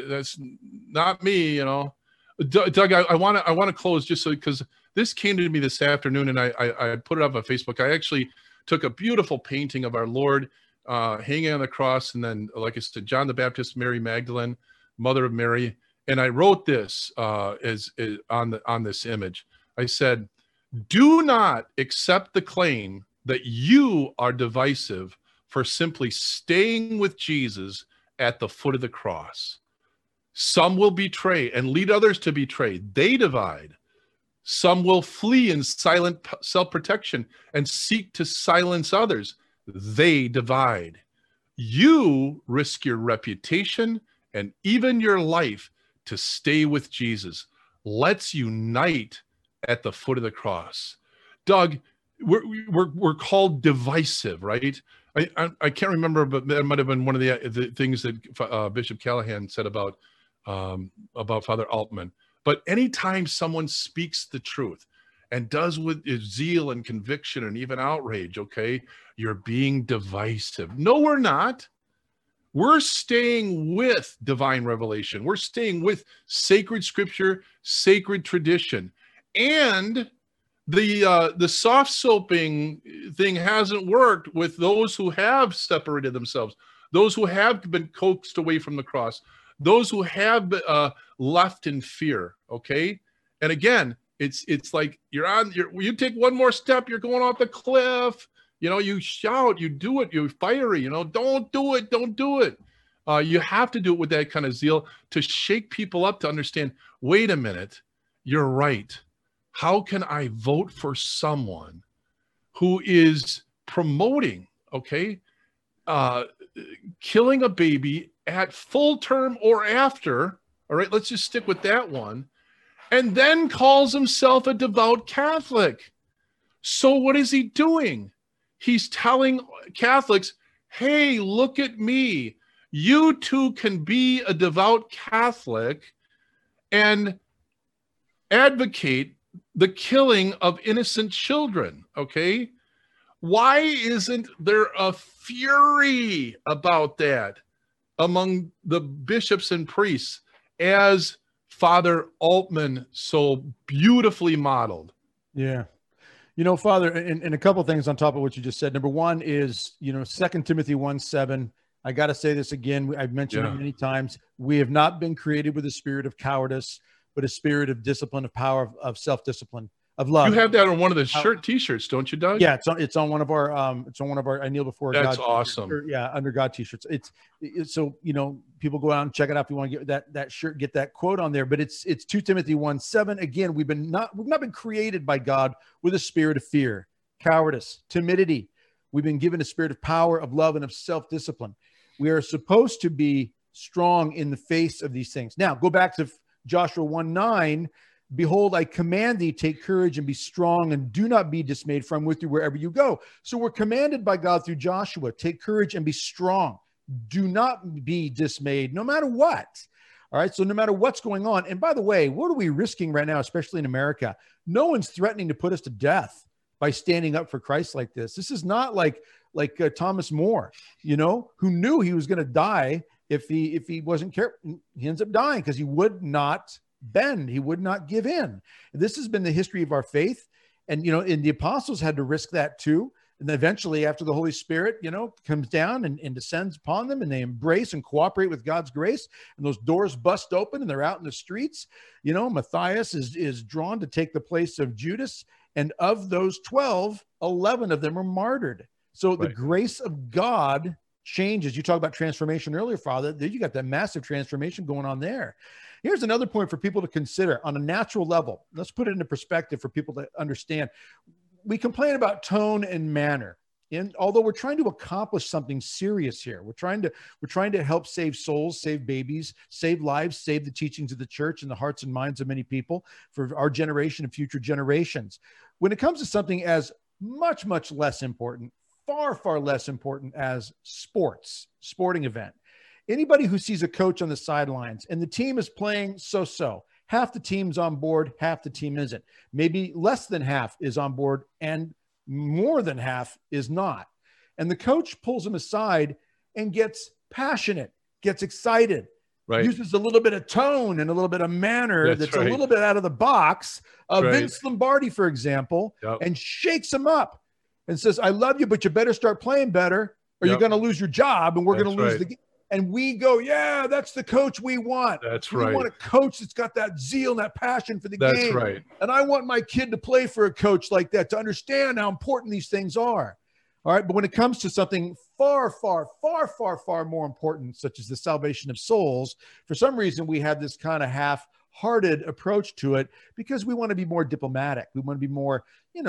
not me. Doug, I want to close just because this came to me this afternoon, and I put it up on Facebook. I actually took a beautiful painting of our Lord hanging on the cross, and then, like I said, John the Baptist, Mary Magdalene, Mother of Mary, and I wrote this as on this image. I said, "Do not accept the claim that you are divisive for simply staying with Jesus at the foot of the cross. Some will betray and lead others to betray. They divide. Some will flee in silent self-protection and seek to silence others. They divide. You risk your reputation and even your life to stay with Jesus. Let's unite at the foot of the cross." Doug, we're called divisive, right? I can't remember, but that might have been one of the things that Bishop Callahan said about Father Altman. But anytime someone speaks the truth and does with zeal and conviction and even outrage, okay, you're being divisive. No, we're not. We're staying with divine revelation. We're staying with sacred scripture, sacred tradition. And the soft soaping thing hasn't worked with those who have separated themselves, those who have been coaxed away from the cross, those who have left in fear. Okay. And again, it's like you take one more step, you're going off the cliff. You shout, you do it, you're fiery, don't do it. Don't do it. You have to do it with that kind of zeal to shake people up, to understand, wait a minute, you're right. How can I vote for someone who is promoting, killing a baby at full term or after? All right, let's just stick with that one. And then calls himself a devout Catholic. So what is he doing? He's telling Catholics, hey, look at me. You too can be a devout Catholic and advocate the killing of innocent children, okay? Why isn't there a fury about that among the bishops and priests, as Father Altman so beautifully modeled? Yeah. Father, and a couple of things on top of what you just said. Number one is, 2 Timothy 1:7. I got to say this again. I've mentioned it many times. We have not been created with a spirit of cowardice, but a spirit of discipline, of power, of self-discipline, of love. You have that on one of the t-shirts, don't you, Doug? Yeah, it's on one of our I kneel before God. That's awesome. Under God t-shirts. It's so people go out and check it out if you want to get that shirt, get that quote on there. But it's 2 Timothy 1:7. Again, we've not been created by God with a spirit of fear, cowardice, timidity. We've been given a spirit of power, of love, and of self-discipline. We are supposed to be strong in the face of these things. Now, go back to Joshua 1:9, behold, I command thee, take courage and be strong and do not be dismayed, for I'm with you wherever you go. So we're commanded by God through Joshua, take courage and be strong. Do not be dismayed, no matter what. All right. So no matter what's going on. And by the way, what are we risking right now, especially in America? No one's threatening to put us to death by standing up for Christ like this. This is not like Thomas More, who knew he was going to die if he wasn't careful. He ends up dying because he would not bend. He would not give in. This has been the history of our faith. And, and the apostles had to risk that too. And then eventually, after the Holy Spirit, comes down and descends upon them, and they embrace and cooperate with God's grace, and those doors bust open and they're out in the streets. Matthias is drawn to take the place of Judas. And of those 12, 11 of them are martyred. So the grace of God changes. You talk about transformation earlier, Father. There you got that massive transformation going on there. Here's another point for people to consider on a natural level. Let's put it into perspective for people to understand. We complain about tone and manner. And although we're trying to accomplish something serious here, we're trying to help save souls, save babies, save lives, save the teachings of the church and the hearts and minds of many people for our generation and future generations. When it comes to something as much, much less important, far, far less important as sporting event, anybody who sees a coach on the sidelines and the team is playing so-so, half the team's on board, half the team isn't. Maybe less than half is on board and more than half is not. And the coach pulls him aside and gets passionate, gets excited, uses a little bit of tone and a little bit of manner that's a little bit out of the box. Vince Lombardi, for example, and shakes him up and says, I love you, but you better start playing better or you're going to lose your job and we're going to lose the game. And we go, yeah, that's the coach we want. We want a coach that's got that zeal and that passion for the game. That's right. And I want my kid to play for a coach like that, to understand how important these things are. All right. But when it comes to something far, far, far, far, far more important, such as the salvation of souls, for some reason, we have this kind of half-hearted approach to it because we want to be more diplomatic. We want to be more,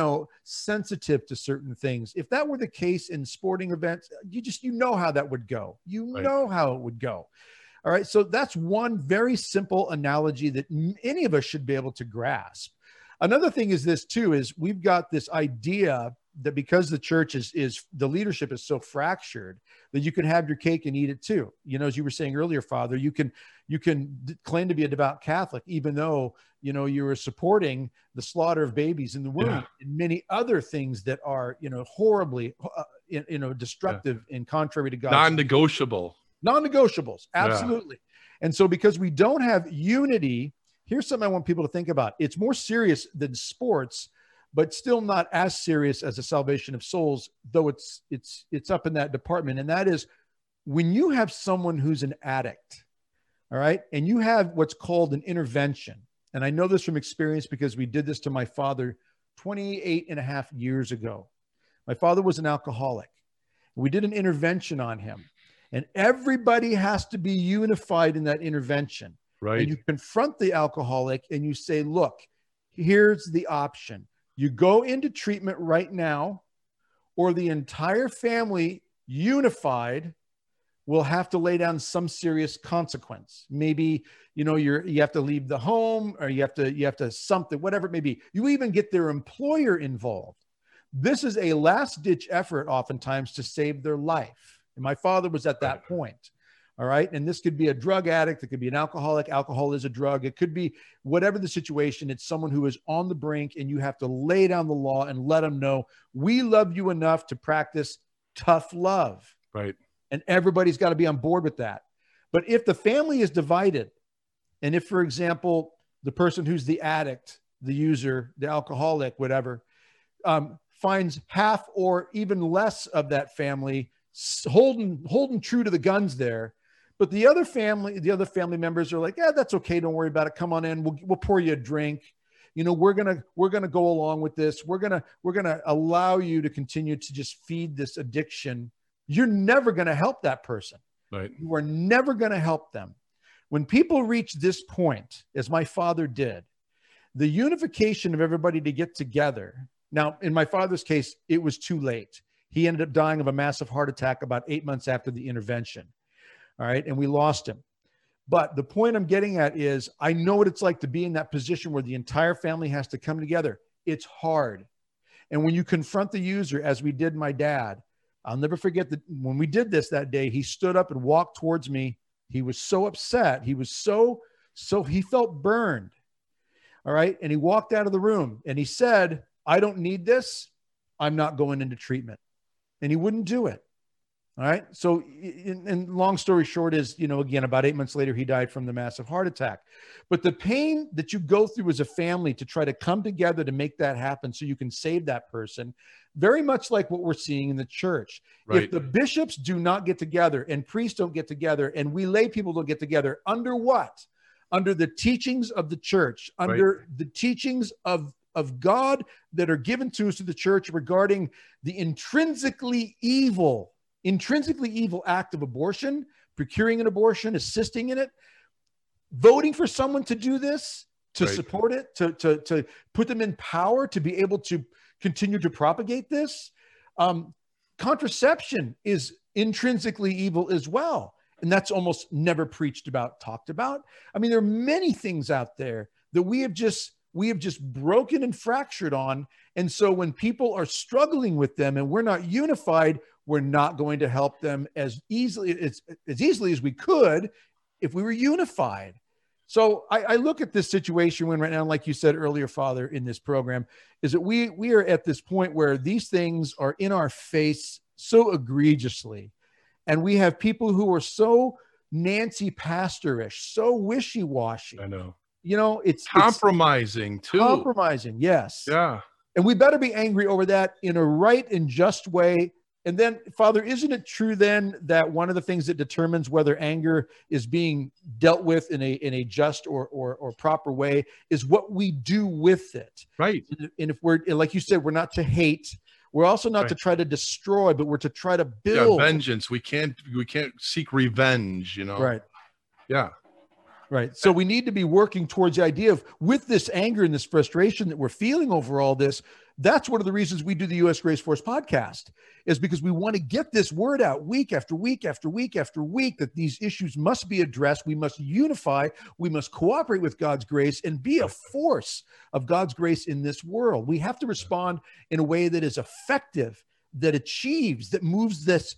sensitive to certain things. If that were the case in sporting events, you know how that would go. You know how it would go. All right. So that's one very simple analogy that any of us should be able to grasp. Another thing is this too, is we've got this idea that because the church is the leadership is so fractured that you can have your cake and eat it too. As you were saying earlier, Father, you can claim to be a devout Catholic, even though, you were supporting the slaughter of babies in the womb and many other things that are, horribly, destructive and contrary to God's non-negotiables. Absolutely. And so because we don't have unity, here's something I want people to think about. It's more serious than sports, but still not as serious as the salvation of souls, though it's up in that department. And that is when you have someone who's an addict, all right, and you have what's called an intervention. And I know this from experience because we did this to my father 28 and a half years ago. My father was an alcoholic. We did an intervention on him. And everybody has to be unified in that intervention. Right. And you confront the alcoholic and you say, look, here's the option. You go into treatment right now, or the entire family unified will have to lay down some serious consequence. Maybe, you have to leave the home, or you have to something, whatever it may be. You even get their employer involved. This is a last ditch effort oftentimes to save their life. And my father was at that point. All right. And this could be a drug addict. It could be an alcoholic. Alcohol is a drug. It could be whatever the situation. It's someone who is on the brink, and you have to lay down the law and let them know, we love you enough to practice tough love. Right. And everybody's got to be on board with that. But if the family is divided, and if, for example, the person who's the addict, the user, the alcoholic, whatever, finds half or even less of that family holding true to the guns there, but the other family members are like, yeah, that's okay. Don't worry about it. Come on in. We'll pour you a drink. We're going to go along with this. We're going to allow you to continue to just feed this addiction. You're never going to help that person. Right. You are never going to help them. When people reach this point, as my father did, the unification of everybody to get together. Now, in my father's case, it was too late. He ended up dying of a massive heart attack about 8 months after the intervention. All right. And we lost him. But the point I'm getting at is I know what it's like to be in that position where the entire family has to come together. It's hard. And when you confront the user, as we did my dad, I'll never forget that when we did this that day, he stood up and walked towards me. He was so upset. He was so he felt burned. All right. And he walked out of the room and he said, I don't need this. I'm not going into treatment. And he wouldn't do it. All right. So, and long story short is, again, about 8 months later, he died from the massive heart attack. But the pain that you go through as a family to try to come together to make that happen so you can save that person, very much like what we're seeing in the church. Right. If the bishops do not get together and priests don't get together and we lay people don't get together, under what? Under the teachings of the church, under the teachings of God that are given to us to the church regarding the intrinsically evil act of abortion, procuring an abortion, assisting in it, voting for someone to do this, to support it, to put them in power, to be able to continue to propagate this. Contraception is intrinsically evil as well. And that's almost never preached about, talked about. I mean, there are many things out there that we have just broken and fractured on. And so when people are struggling with them and we're not unified, we're not going to help them as easily as we could if we were unified. So I look at this situation when right now, like you said earlier, Father, in this program, is that we are at this point where these things are in our face so egregiously. And we have people who are so Nancy Pastor-ish, so wishy-washy. I know. It's compromising too. Compromising, yes. Yeah. And we better be angry over that in a right and just way. And then, Father, isn't it true then that one of the things that determines whether anger is being dealt with in a just or proper way is what we do with it? Right. And if we're, like you said, we're not to hate. We're also not to try to destroy, but we're to try to build. Yeah, vengeance. We can't seek revenge, Right. Yeah. Right. So we need to be working towards the idea of, with this anger and this frustration that we're feeling over all this, that's one of the reasons we do the U.S. Grace Force podcast, is because we want to get this word out week after week after week after week that these issues must be addressed. We must unify. We must cooperate with God's grace and be a force of God's grace in this world. We have to respond in a way that is effective, that achieves, that moves us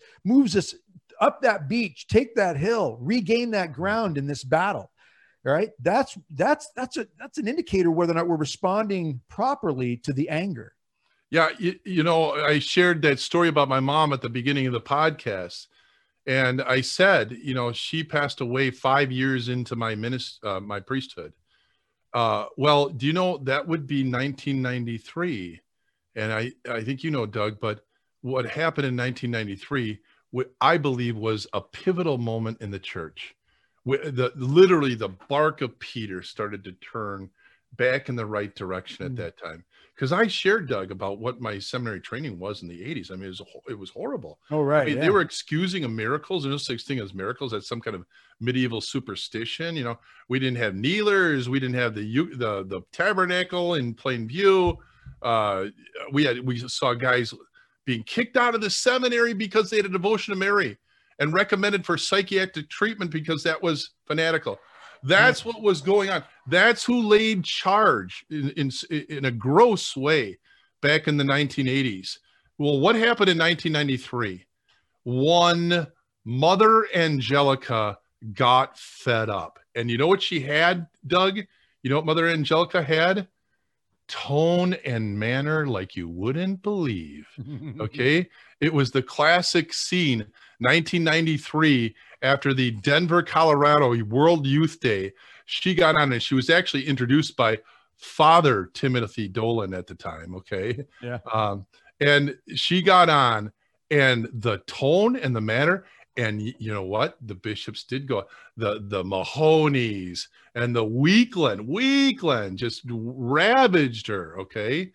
up that beach, take that hill, regain that ground in this battle. All right. That's an indicator whether or not we're responding properly to the anger. Yeah. I shared that story about my mom at the beginning of the podcast. And I said, she passed away 5 years into my my priesthood. Well, do you know that would be 1993? And I think Doug, but what happened in 1993, I believe, was a pivotal moment in the church. Literally the bark of Peter started to turn back in the right direction at that time. Because I shared, Doug, about what my seminary training was in the 80s. I mean, it was horrible. Oh, right. I mean, they were excusing of miracles. There's no such thing as miracles. That's some kind of medieval superstition. We didn't have kneelers. We didn't have the tabernacle in plain view. We saw guys being kicked out of the seminary because they had a devotion to Mary, and recommended for psychiatric treatment because that was fanatical. That's what was going on. That's who laid charge in a gross way back in the 1980s. Well, what happened in 1993? One Mother Angelica got fed up. And you know what she had, Doug? You know what Mother Angelica had? Tone and manner like you wouldn't believe. Okay? It was the classic scene, 1993, after the Denver, Colorado World Youth Day. She got on, and she was actually introduced by Father Timothy Dolan at the time. Okay. Yeah. And she got on, and the tone and the manner, and you know what? The bishops did go, the Mahoneys and the Weakland just ravaged her. Okay.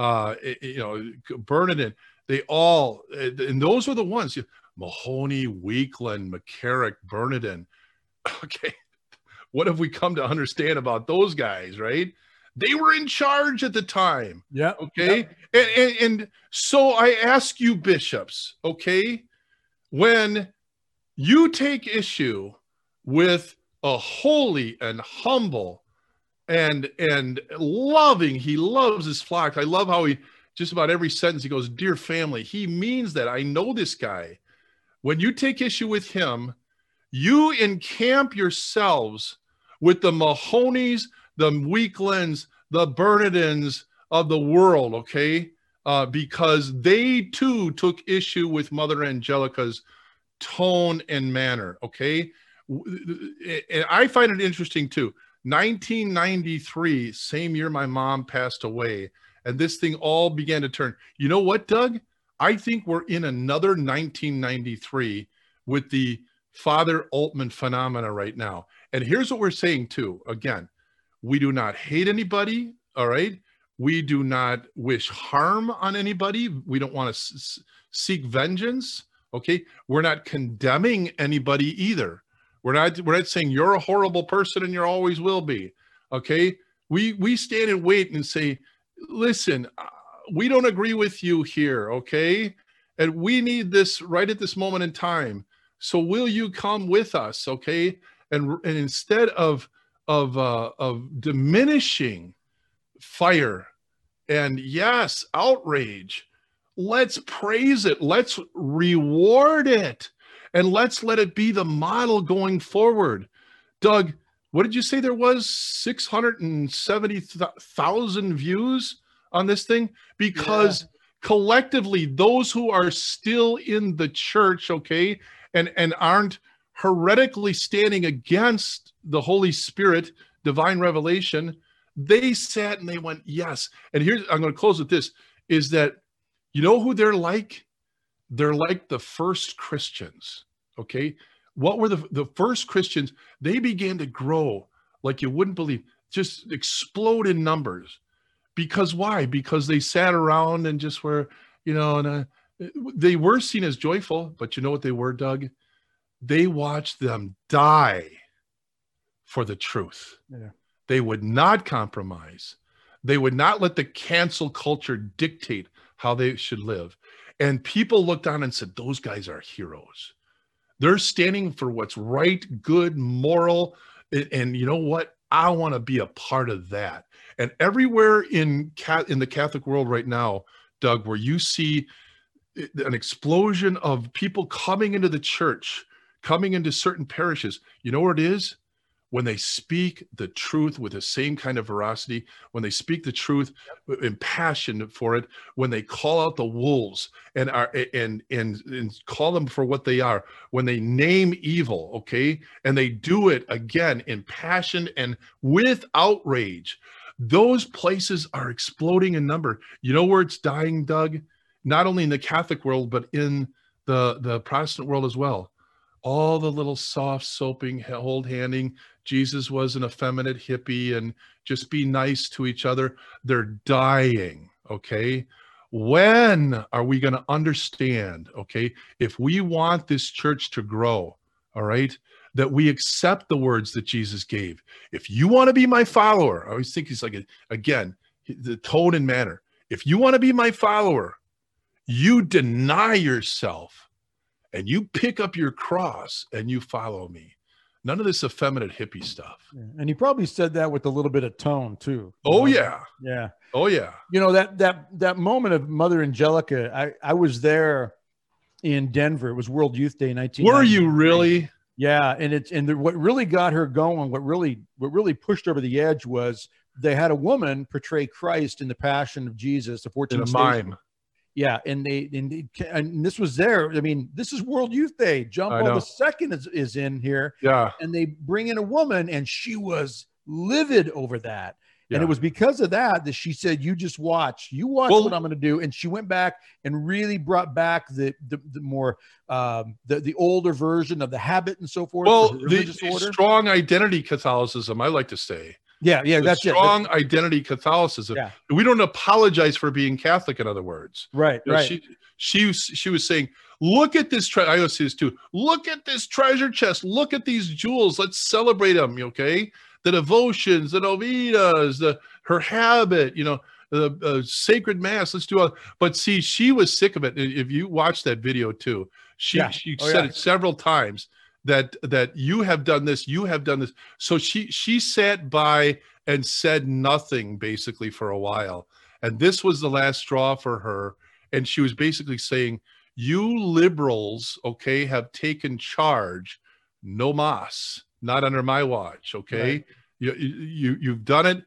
Bernadette, they all, and those were the ones, Mahoney, Weakland, McCarrick, Bernadette. Okay. What have we come to understand about those guys, right? They were in charge at the time. Yeah. Okay. Yep. And so I ask you, bishops, okay, when you take issue with a holy and humble and loving. He loves his flock. I love how he just about every sentence he goes, dear family. He means that. I know this guy. When you take issue with him, you encamp yourselves with the Mahoneys, the Weaklands, the Bernardins of the world, okay? Because they too took issue with Mother Angelica's tone and manner, okay? And I find it interesting too. 1993, same year my mom passed away, and this thing all began to turn. You know what, Doug? I think we're in another 1993 with the Father Altman phenomena right now. And here's what we're saying too. Again, we do not hate anybody, all right? We do not wish harm on anybody. We don't want to seek vengeance, okay? We're not condemning anybody either. We're not saying you're a horrible person and you always will be, okay? We stand and wait and say, listen, we don't agree with you here, okay? And we need this right at this moment in time. So will you come with us, okay? And instead of diminishing fire and yes, outrage, let's praise it. Let's reward it. And let's let it be the model going forward. Doug, what did you say there was? 670,000 views on this thing? Because collectively, those who are still in the church, okay, and aren't heretically standing against the Holy Spirit, divine revelation, they sat and they went, yes. And here's, I'm going to close with this, is that, you know who they're like? They're like the first Christians, okay? What were the first Christians? They began to grow like you wouldn't believe, just explode in numbers. Because why? Because they sat around and just were, you know, and they were seen as joyful, but you know what they were, Doug? They watched them die for the truth. Yeah. They would not compromise. They would not let the cancel culture dictate how they should live. And people looked on and said, those guys are heroes. They're standing for what's right, good, moral. And you know what? I want to be a part of that. And everywhere in the Catholic world right now, Doug, where you see an explosion of people coming into the church, coming into certain parishes, you know where it is? When they speak the truth with the same kind of veracity, when they speak the truth in passion for it, when they call out the wolves and call them for what they are, when they name evil, okay, and they do it again in passion and with outrage, those places are exploding in number. You know where it's dying, Doug? Not only in the Catholic world, but in the Protestant world as well. All the little soft soaping, hold handing, Jesus was an effeminate hippie and just be nice to each other. They're dying, okay? When are we going to understand, okay, if we want this church to grow, all right, that we accept the words that Jesus gave? If you want to be my follower, I always think he's like, again, the tone and manner. If you want to be my follower, you deny yourself and you pick up your cross and you follow me. None of this effeminate hippie stuff. Yeah. And he probably said that with a little bit of tone too. Oh, yeah. Yeah. Oh, yeah. You know, that moment of Mother Angelica, I was there in Denver. It was World Youth Day 1990. Were you really? Yeah. And what really got her going, what really pushed her over the edge was they had a woman portray Christ in the Passion of Jesus, the 14th in a mime. Yeah, and this was there. I mean, this is World Youth Day. John Paul II is in here. Yeah, and they bring in a woman, and she was livid over that. Yeah. And it was because of that she said, "You just watch. You watch what I'm going to do." And she went back and really brought back the more the older version of the habit and so forth. Well, the strong identity Catholicism, I like to say. Yeah, that's strong identity Catholicism. Yeah. We don't apologize for being Catholic, in other words. Right, you know, right. She was saying, look at this, I always say this too, look at this treasure chest, look at these jewels, let's celebrate them, okay? The devotions, the novenas, her habit, you know, the sacred mass, let's do all. But see, she was sick of it. If you watch that video too, she said it several times. that you have done this, you have done this. So she sat by and said nothing basically for a while. And this was the last straw for her. And she was basically saying, you liberals, okay, have taken charge. No mas, not under my watch. Okay. Right. You've done it.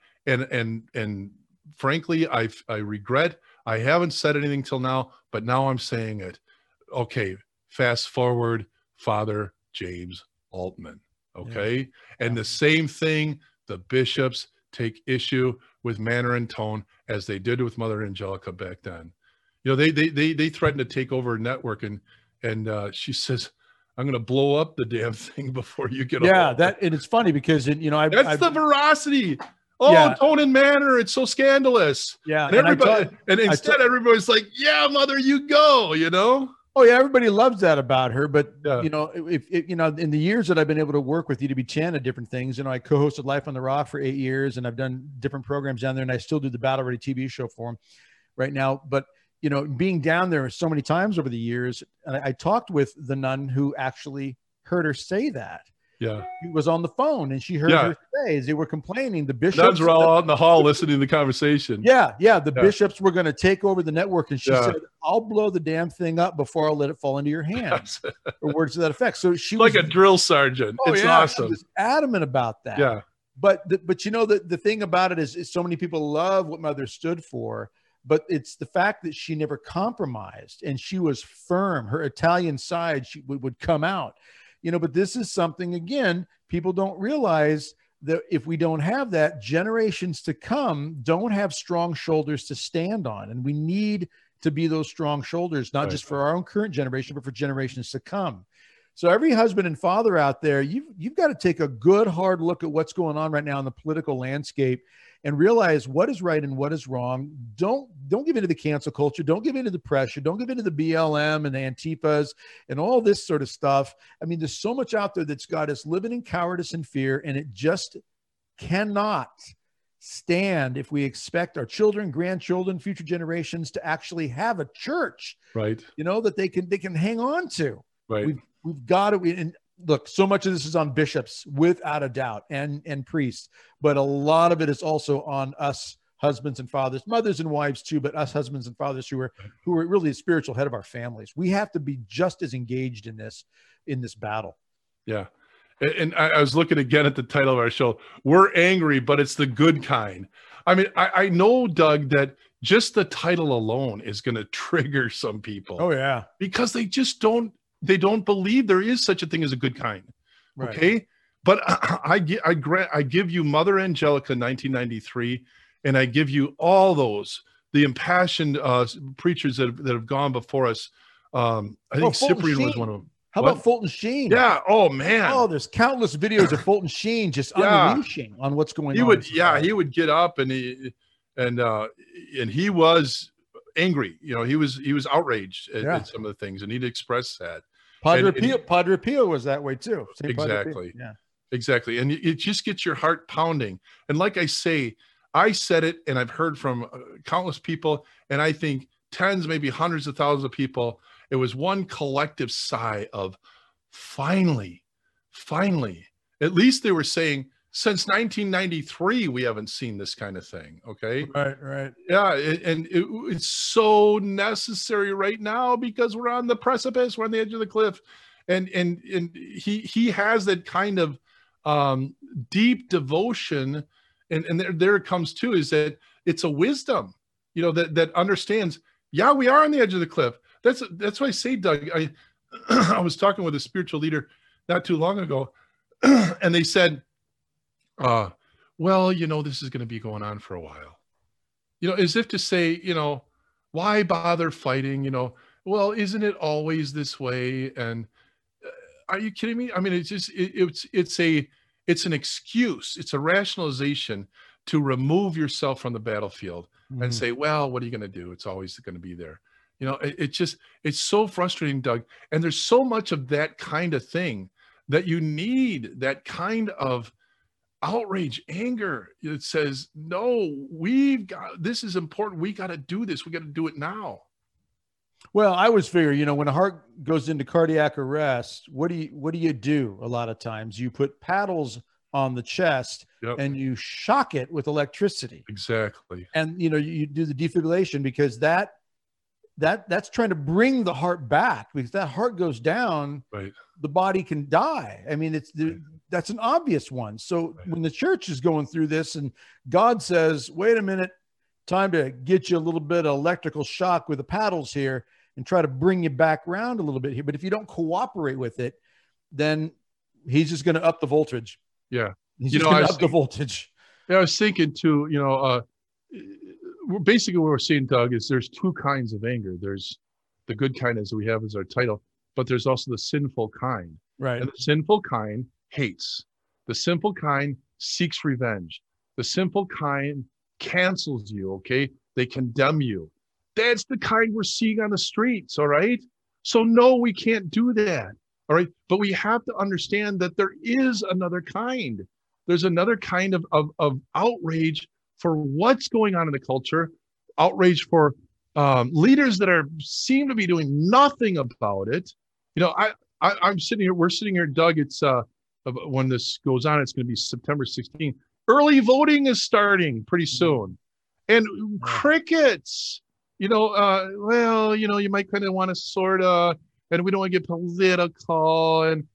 And frankly, I regret I haven't said anything till now, but now I'm saying it. Okay. Fast forward, Father James Altman. Okay. Yeah. And the same thing, the bishops take issue with manner and tone as they did with Mother Angelica back then. You know, they threatened to take over a network, and she says, I'm going to blow up the damn thing before you get over. That, and it's funny because, you know, that's the veracity. Oh, yeah. Tone and manner. It's so scandalous. Yeah. And everybody, and instead everybody's like, yeah, Mother, you go, you know? Oh yeah. Everybody loves that about her. But you know, if you know, in the years that I've been able to work with UWTN Chan at different things, you know, I co-hosted Life on the Rock for 8 years, and I've done different programs down there, and I still do the Battle Ready TV show for them right now. But, you know, being down there so many times over the years, and I talked with the nun who actually heard her say that. Yeah. She was on the phone, and she heard her say, as they were complaining, the bishops. Nuns were all out in the hall listening to the conversation. The bishops were going to take over the network, and she said, I'll blow the damn thing up before I'll let it fall into your hands, or words to that effect. So she was like a drill sergeant. It's awesome. She was adamant about that. Yeah. But you know, the thing about it is so many people love what Mother stood for, but it's the fact that she never compromised, and she was firm. Her Italian side would come out. You know, but this is something, again, people don't realize that if we don't have that, generations to come don't have strong shoulders to stand on. And we need to be those strong shoulders, not just for our own current generation, but for generations to come. So every husband and father out there, you've got to take a good, hard look at what's going on right now in the political landscape and realize what is right and what is wrong. Don't give into the cancel culture. Don't give into the pressure. Don't give into the BLM and the Antifas and all this sort of stuff. I mean, there's so much out there that's got us living in cowardice and fear, and it just cannot stand if we expect our children, grandchildren, future generations to actually have a church, right? You know, that they can hang on to. Right. We've got to. And look, so much of this is on bishops, without a doubt, and priests, but a lot of it is also on us husbands and fathers, mothers and wives too, but us husbands and fathers who are really the spiritual head of our families. We have to be just as engaged in this battle. Yeah. And I was looking again at the title of our show. We're angry, but it's the good kind. I mean, I know, Doug, that just the title alone is going to trigger some people. Oh yeah. Because they just don't believe there is such a thing as a good kind. Right. Okay. But I give you Mother Angelica 1993, and I give you all the impassioned preachers that have gone before us. I think Cyprian was one of them. How about Fulton Sheen? Yeah. Oh man. Oh, there's countless videos of Fulton Sheen just unleashing on what's going on. He would get up and he was angry. You know, he was outraged at some of the things, and he'd express that. Padre Pio was that way too. Exactly. Yeah. Exactly. And it just gets your heart pounding. And like I say, I said it, and I've heard from countless people, and I think tens, maybe hundreds of thousands of people. It was one collective sigh of finally, at least they were saying, since 1993, we haven't seen this kind of thing. Okay. Right. Yeah. And it's so necessary right now because we're on the precipice. We're on the edge of the cliff. And he has that kind of deep devotion. And there it comes too, is that it's a wisdom, you know, that understands, yeah, we are on the edge of the cliff. That's why I say, Doug, I was talking with a spiritual leader not too long ago, and they said, well, you know, this is going to be going on for a while, you know, as if to say, you know, why bother fighting? You know, well, isn't it always this way? And are you kidding me? I mean, it's just, it's an excuse. It's a rationalization to remove yourself from the battlefield and say, well, what are you going to do? It's always going to be there. You know, it's so frustrating, Doug. And there's so much of that kind of thing that you need, that kind of outrage, anger. It says, no, this is important. We got to do this. We got to do it now. Well, I always figure, when a heart goes into cardiac arrest, what do you do? A lot of times you put paddles on the chest Yep. and you shock it with electricity. Exactly. And you do the defibrillation, because that's trying to bring the heart back, because that heart goes down, Right. the body can die. I mean, that's an obvious one. So when the church is going through this and God says, wait a minute, time to get you a little bit of electrical shock with the paddles here and try to bring you back around a little bit here. But if you don't cooperate with it, then he's just going to up the voltage. Yeah. He's just going to up the voltage. Yeah, I was thinking too, basically what we're seeing, Doug, is there's two kinds of anger. There's the good kind, as we have as our title, but there's also the sinful kind. Right. And the sinful kind hates. The simple kind seeks revenge. The simple kind cancels you, okay? They condemn you. That's the kind we're seeing on the streets, all right? So no, we can't do that, all right? But we have to understand that there is another kind. There's another kind of outrage for what's going on in the culture, outrage for leaders that seem to be doing nothing about it. I'm sitting here, we're sitting here, Doug, it's when this goes on, it's going to be September 16th. Early voting is starting pretty soon. And crickets, you might kind of want to sort of, and we don't want to get political. And,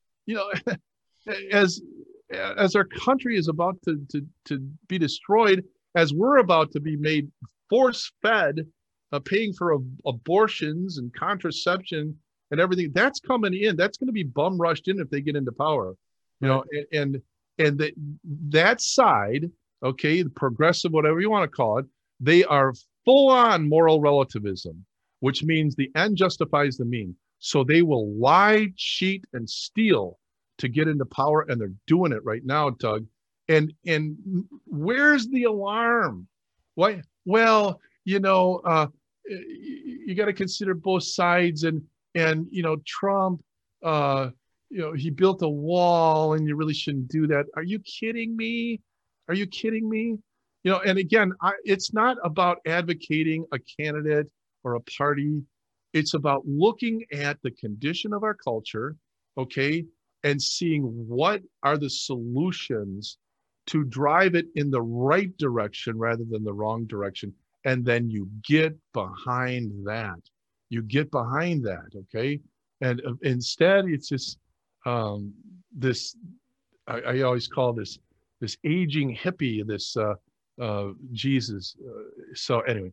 as our country is about to be destroyed, as we're about to be made force-fed, paying for abortions and contraception and everything, that's coming in. That's going to be bum rushed in if they get into power, and that side, okay, the progressive, whatever you want to call it, they are full on moral relativism, which means the end justifies the mean. So they will lie, cheat, and steal to get into power, and they're doing it right now, Doug. And where's the alarm? Why? Well, you got to consider both sides, and Trump, he built a wall, and you really shouldn't do that. Are you kidding me? Are you kidding me? And again, it's not about advocating a candidate or a party. It's about looking at the condition of our culture, okay, and seeing what are the solutions to drive it in the right direction rather than the wrong direction. And then you get behind that. You get behind that, okay? And instead, it's just this, I always call this aging hippie, this Jesus. So anyway.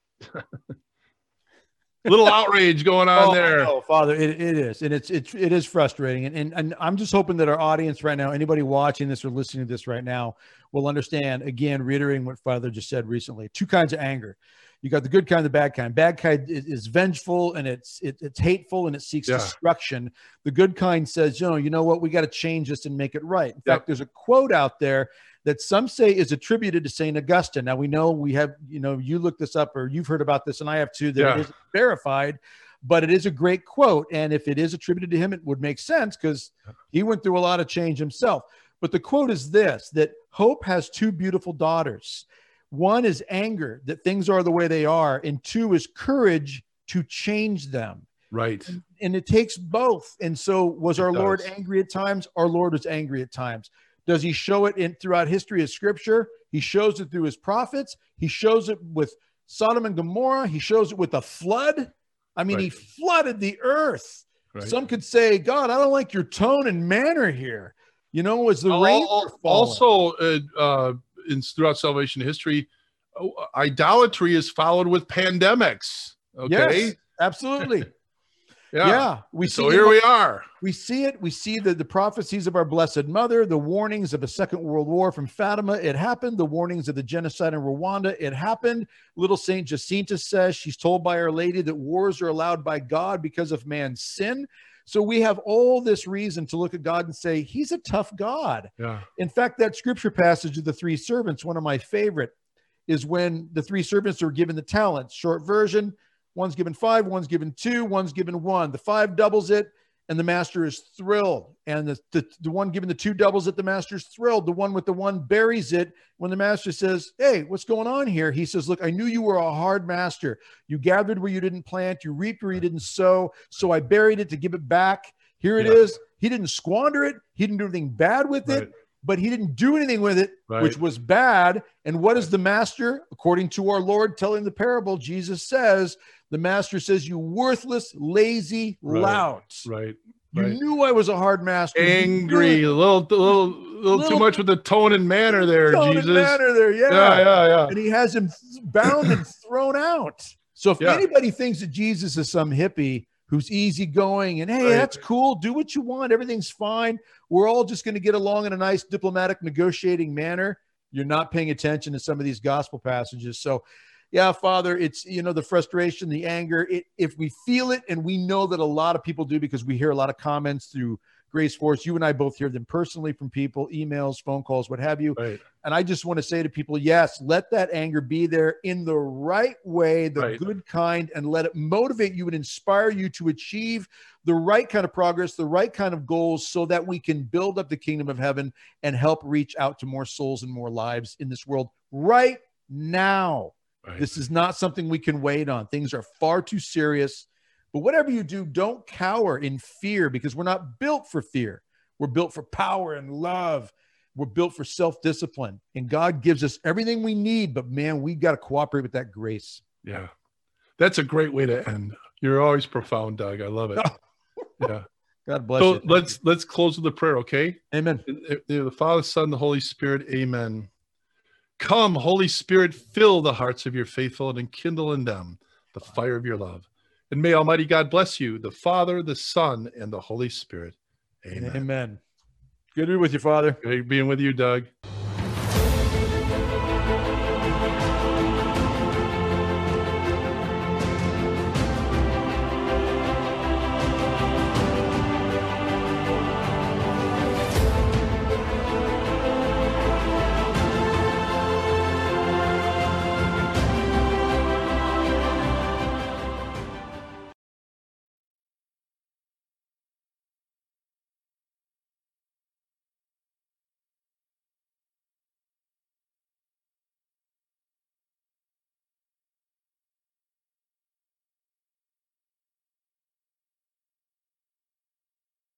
Little outrage going on there. Oh, Father, it is. And it is frustrating. And I'm just hoping that our audience right now, anybody watching this or listening to this right now, will understand, again, reiterating what Father just said recently, two kinds of anger. You got the good kind, the bad kind. Bad kind is vengeful, and it's hateful, and it seeks destruction. The good kind says, you know what, we got to change this and make it right. In fact, there's a quote out there that some say is attributed to St. Augustine. Now, we know we have, you looked this up, or you've heard about this, and I have too, that it is verified, but it is a great quote. And if it is attributed to him, it would make sense, because he went through a lot of change himself. But the quote is this, that hope has two beautiful daughters. One is anger, that things are the way they are. And two is courage to change them. Right. And it takes both. And so was our Lord angry at times? Our Lord was angry at times. Does he show it throughout history of scripture? He shows it through his prophets. He shows it with Sodom and Gomorrah. He shows it with the flood. I mean, he flooded the earth. Right. Some could say, God, I don't like your tone and manner here. Was the rain also throughout salvation history, idolatry is followed with pandemics. Okay. Yes, absolutely. Yeah. We are. We see it. We see the prophecies of our Blessed Mother, the warnings of the Second World War from Fatima. It happened. The warnings of the genocide in Rwanda. It happened. Little Saint Jacinta says she's told by Our Lady that wars are allowed by God because of man's sin. So we have all this reason to look at God and say, he's a tough God. Yeah. In fact, that scripture passage of the three servants, one of my favorite, is when the three servants are given the talents. Short version, one's given 5, one's given 2, one's given 1. The 5 doubles it, and the master is thrilled. And the one giving the 2 doubles that the master's thrilled. The one with the 1 buries it. When the master says, hey, what's going on here? He says, look, I knew you were a hard master. You gathered where you didn't plant. You reaped where you didn't sow. So I buried it to give it back. Here it is. He didn't squander it. He didn't do anything bad with it, but he didn't do anything with it, which was bad. And what is the master? According to our Lord telling the parable, Jesus says, the master says, you worthless, lazy lout. You knew I was a hard master. Angry, a little too much with the tone and manner there, Jesus. Yeah. And he has him bound and thrown out. So if anybody thinks that Jesus is some hippie who's easygoing and, hey, that's cool, do what you want, everything's fine, we're all just going to get along in a nice diplomatic negotiating manner, you're not paying attention to some of these gospel passages. So yeah, Father, it's, the frustration, the anger, if we feel it, and we know that a lot of people do because we hear a lot of comments through Grace Force. You and I both hear them personally from people, emails, phone calls, what have you. And I just want to say to people, yes, let that anger be there in the right way, the good kind, and let it motivate you and inspire you to achieve the right kind of progress, the right kind of goals, so that we can build up the kingdom of heaven and help reach out to more souls and more lives in this world right now. This is not something we can wait on. Things are far too serious. But whatever you do, don't cower in fear, because we're not built for fear. We're built for power and love. We're built for self-discipline. And God gives us everything we need. But, man, we got to cooperate with that grace. Yeah. That's a great way to end. You're always profound, Doug. I love it. Yeah. God bless you. Let's close with a prayer, okay? Amen. The Father, Son, the Holy Spirit. Amen. Come, Holy Spirit, fill the hearts of your faithful and enkindle in them the fire of your love. And may Almighty God bless you, the Father, the Son, and the Holy Spirit. Amen. Amen. Good to be with you, Father. Great being with you, Doug.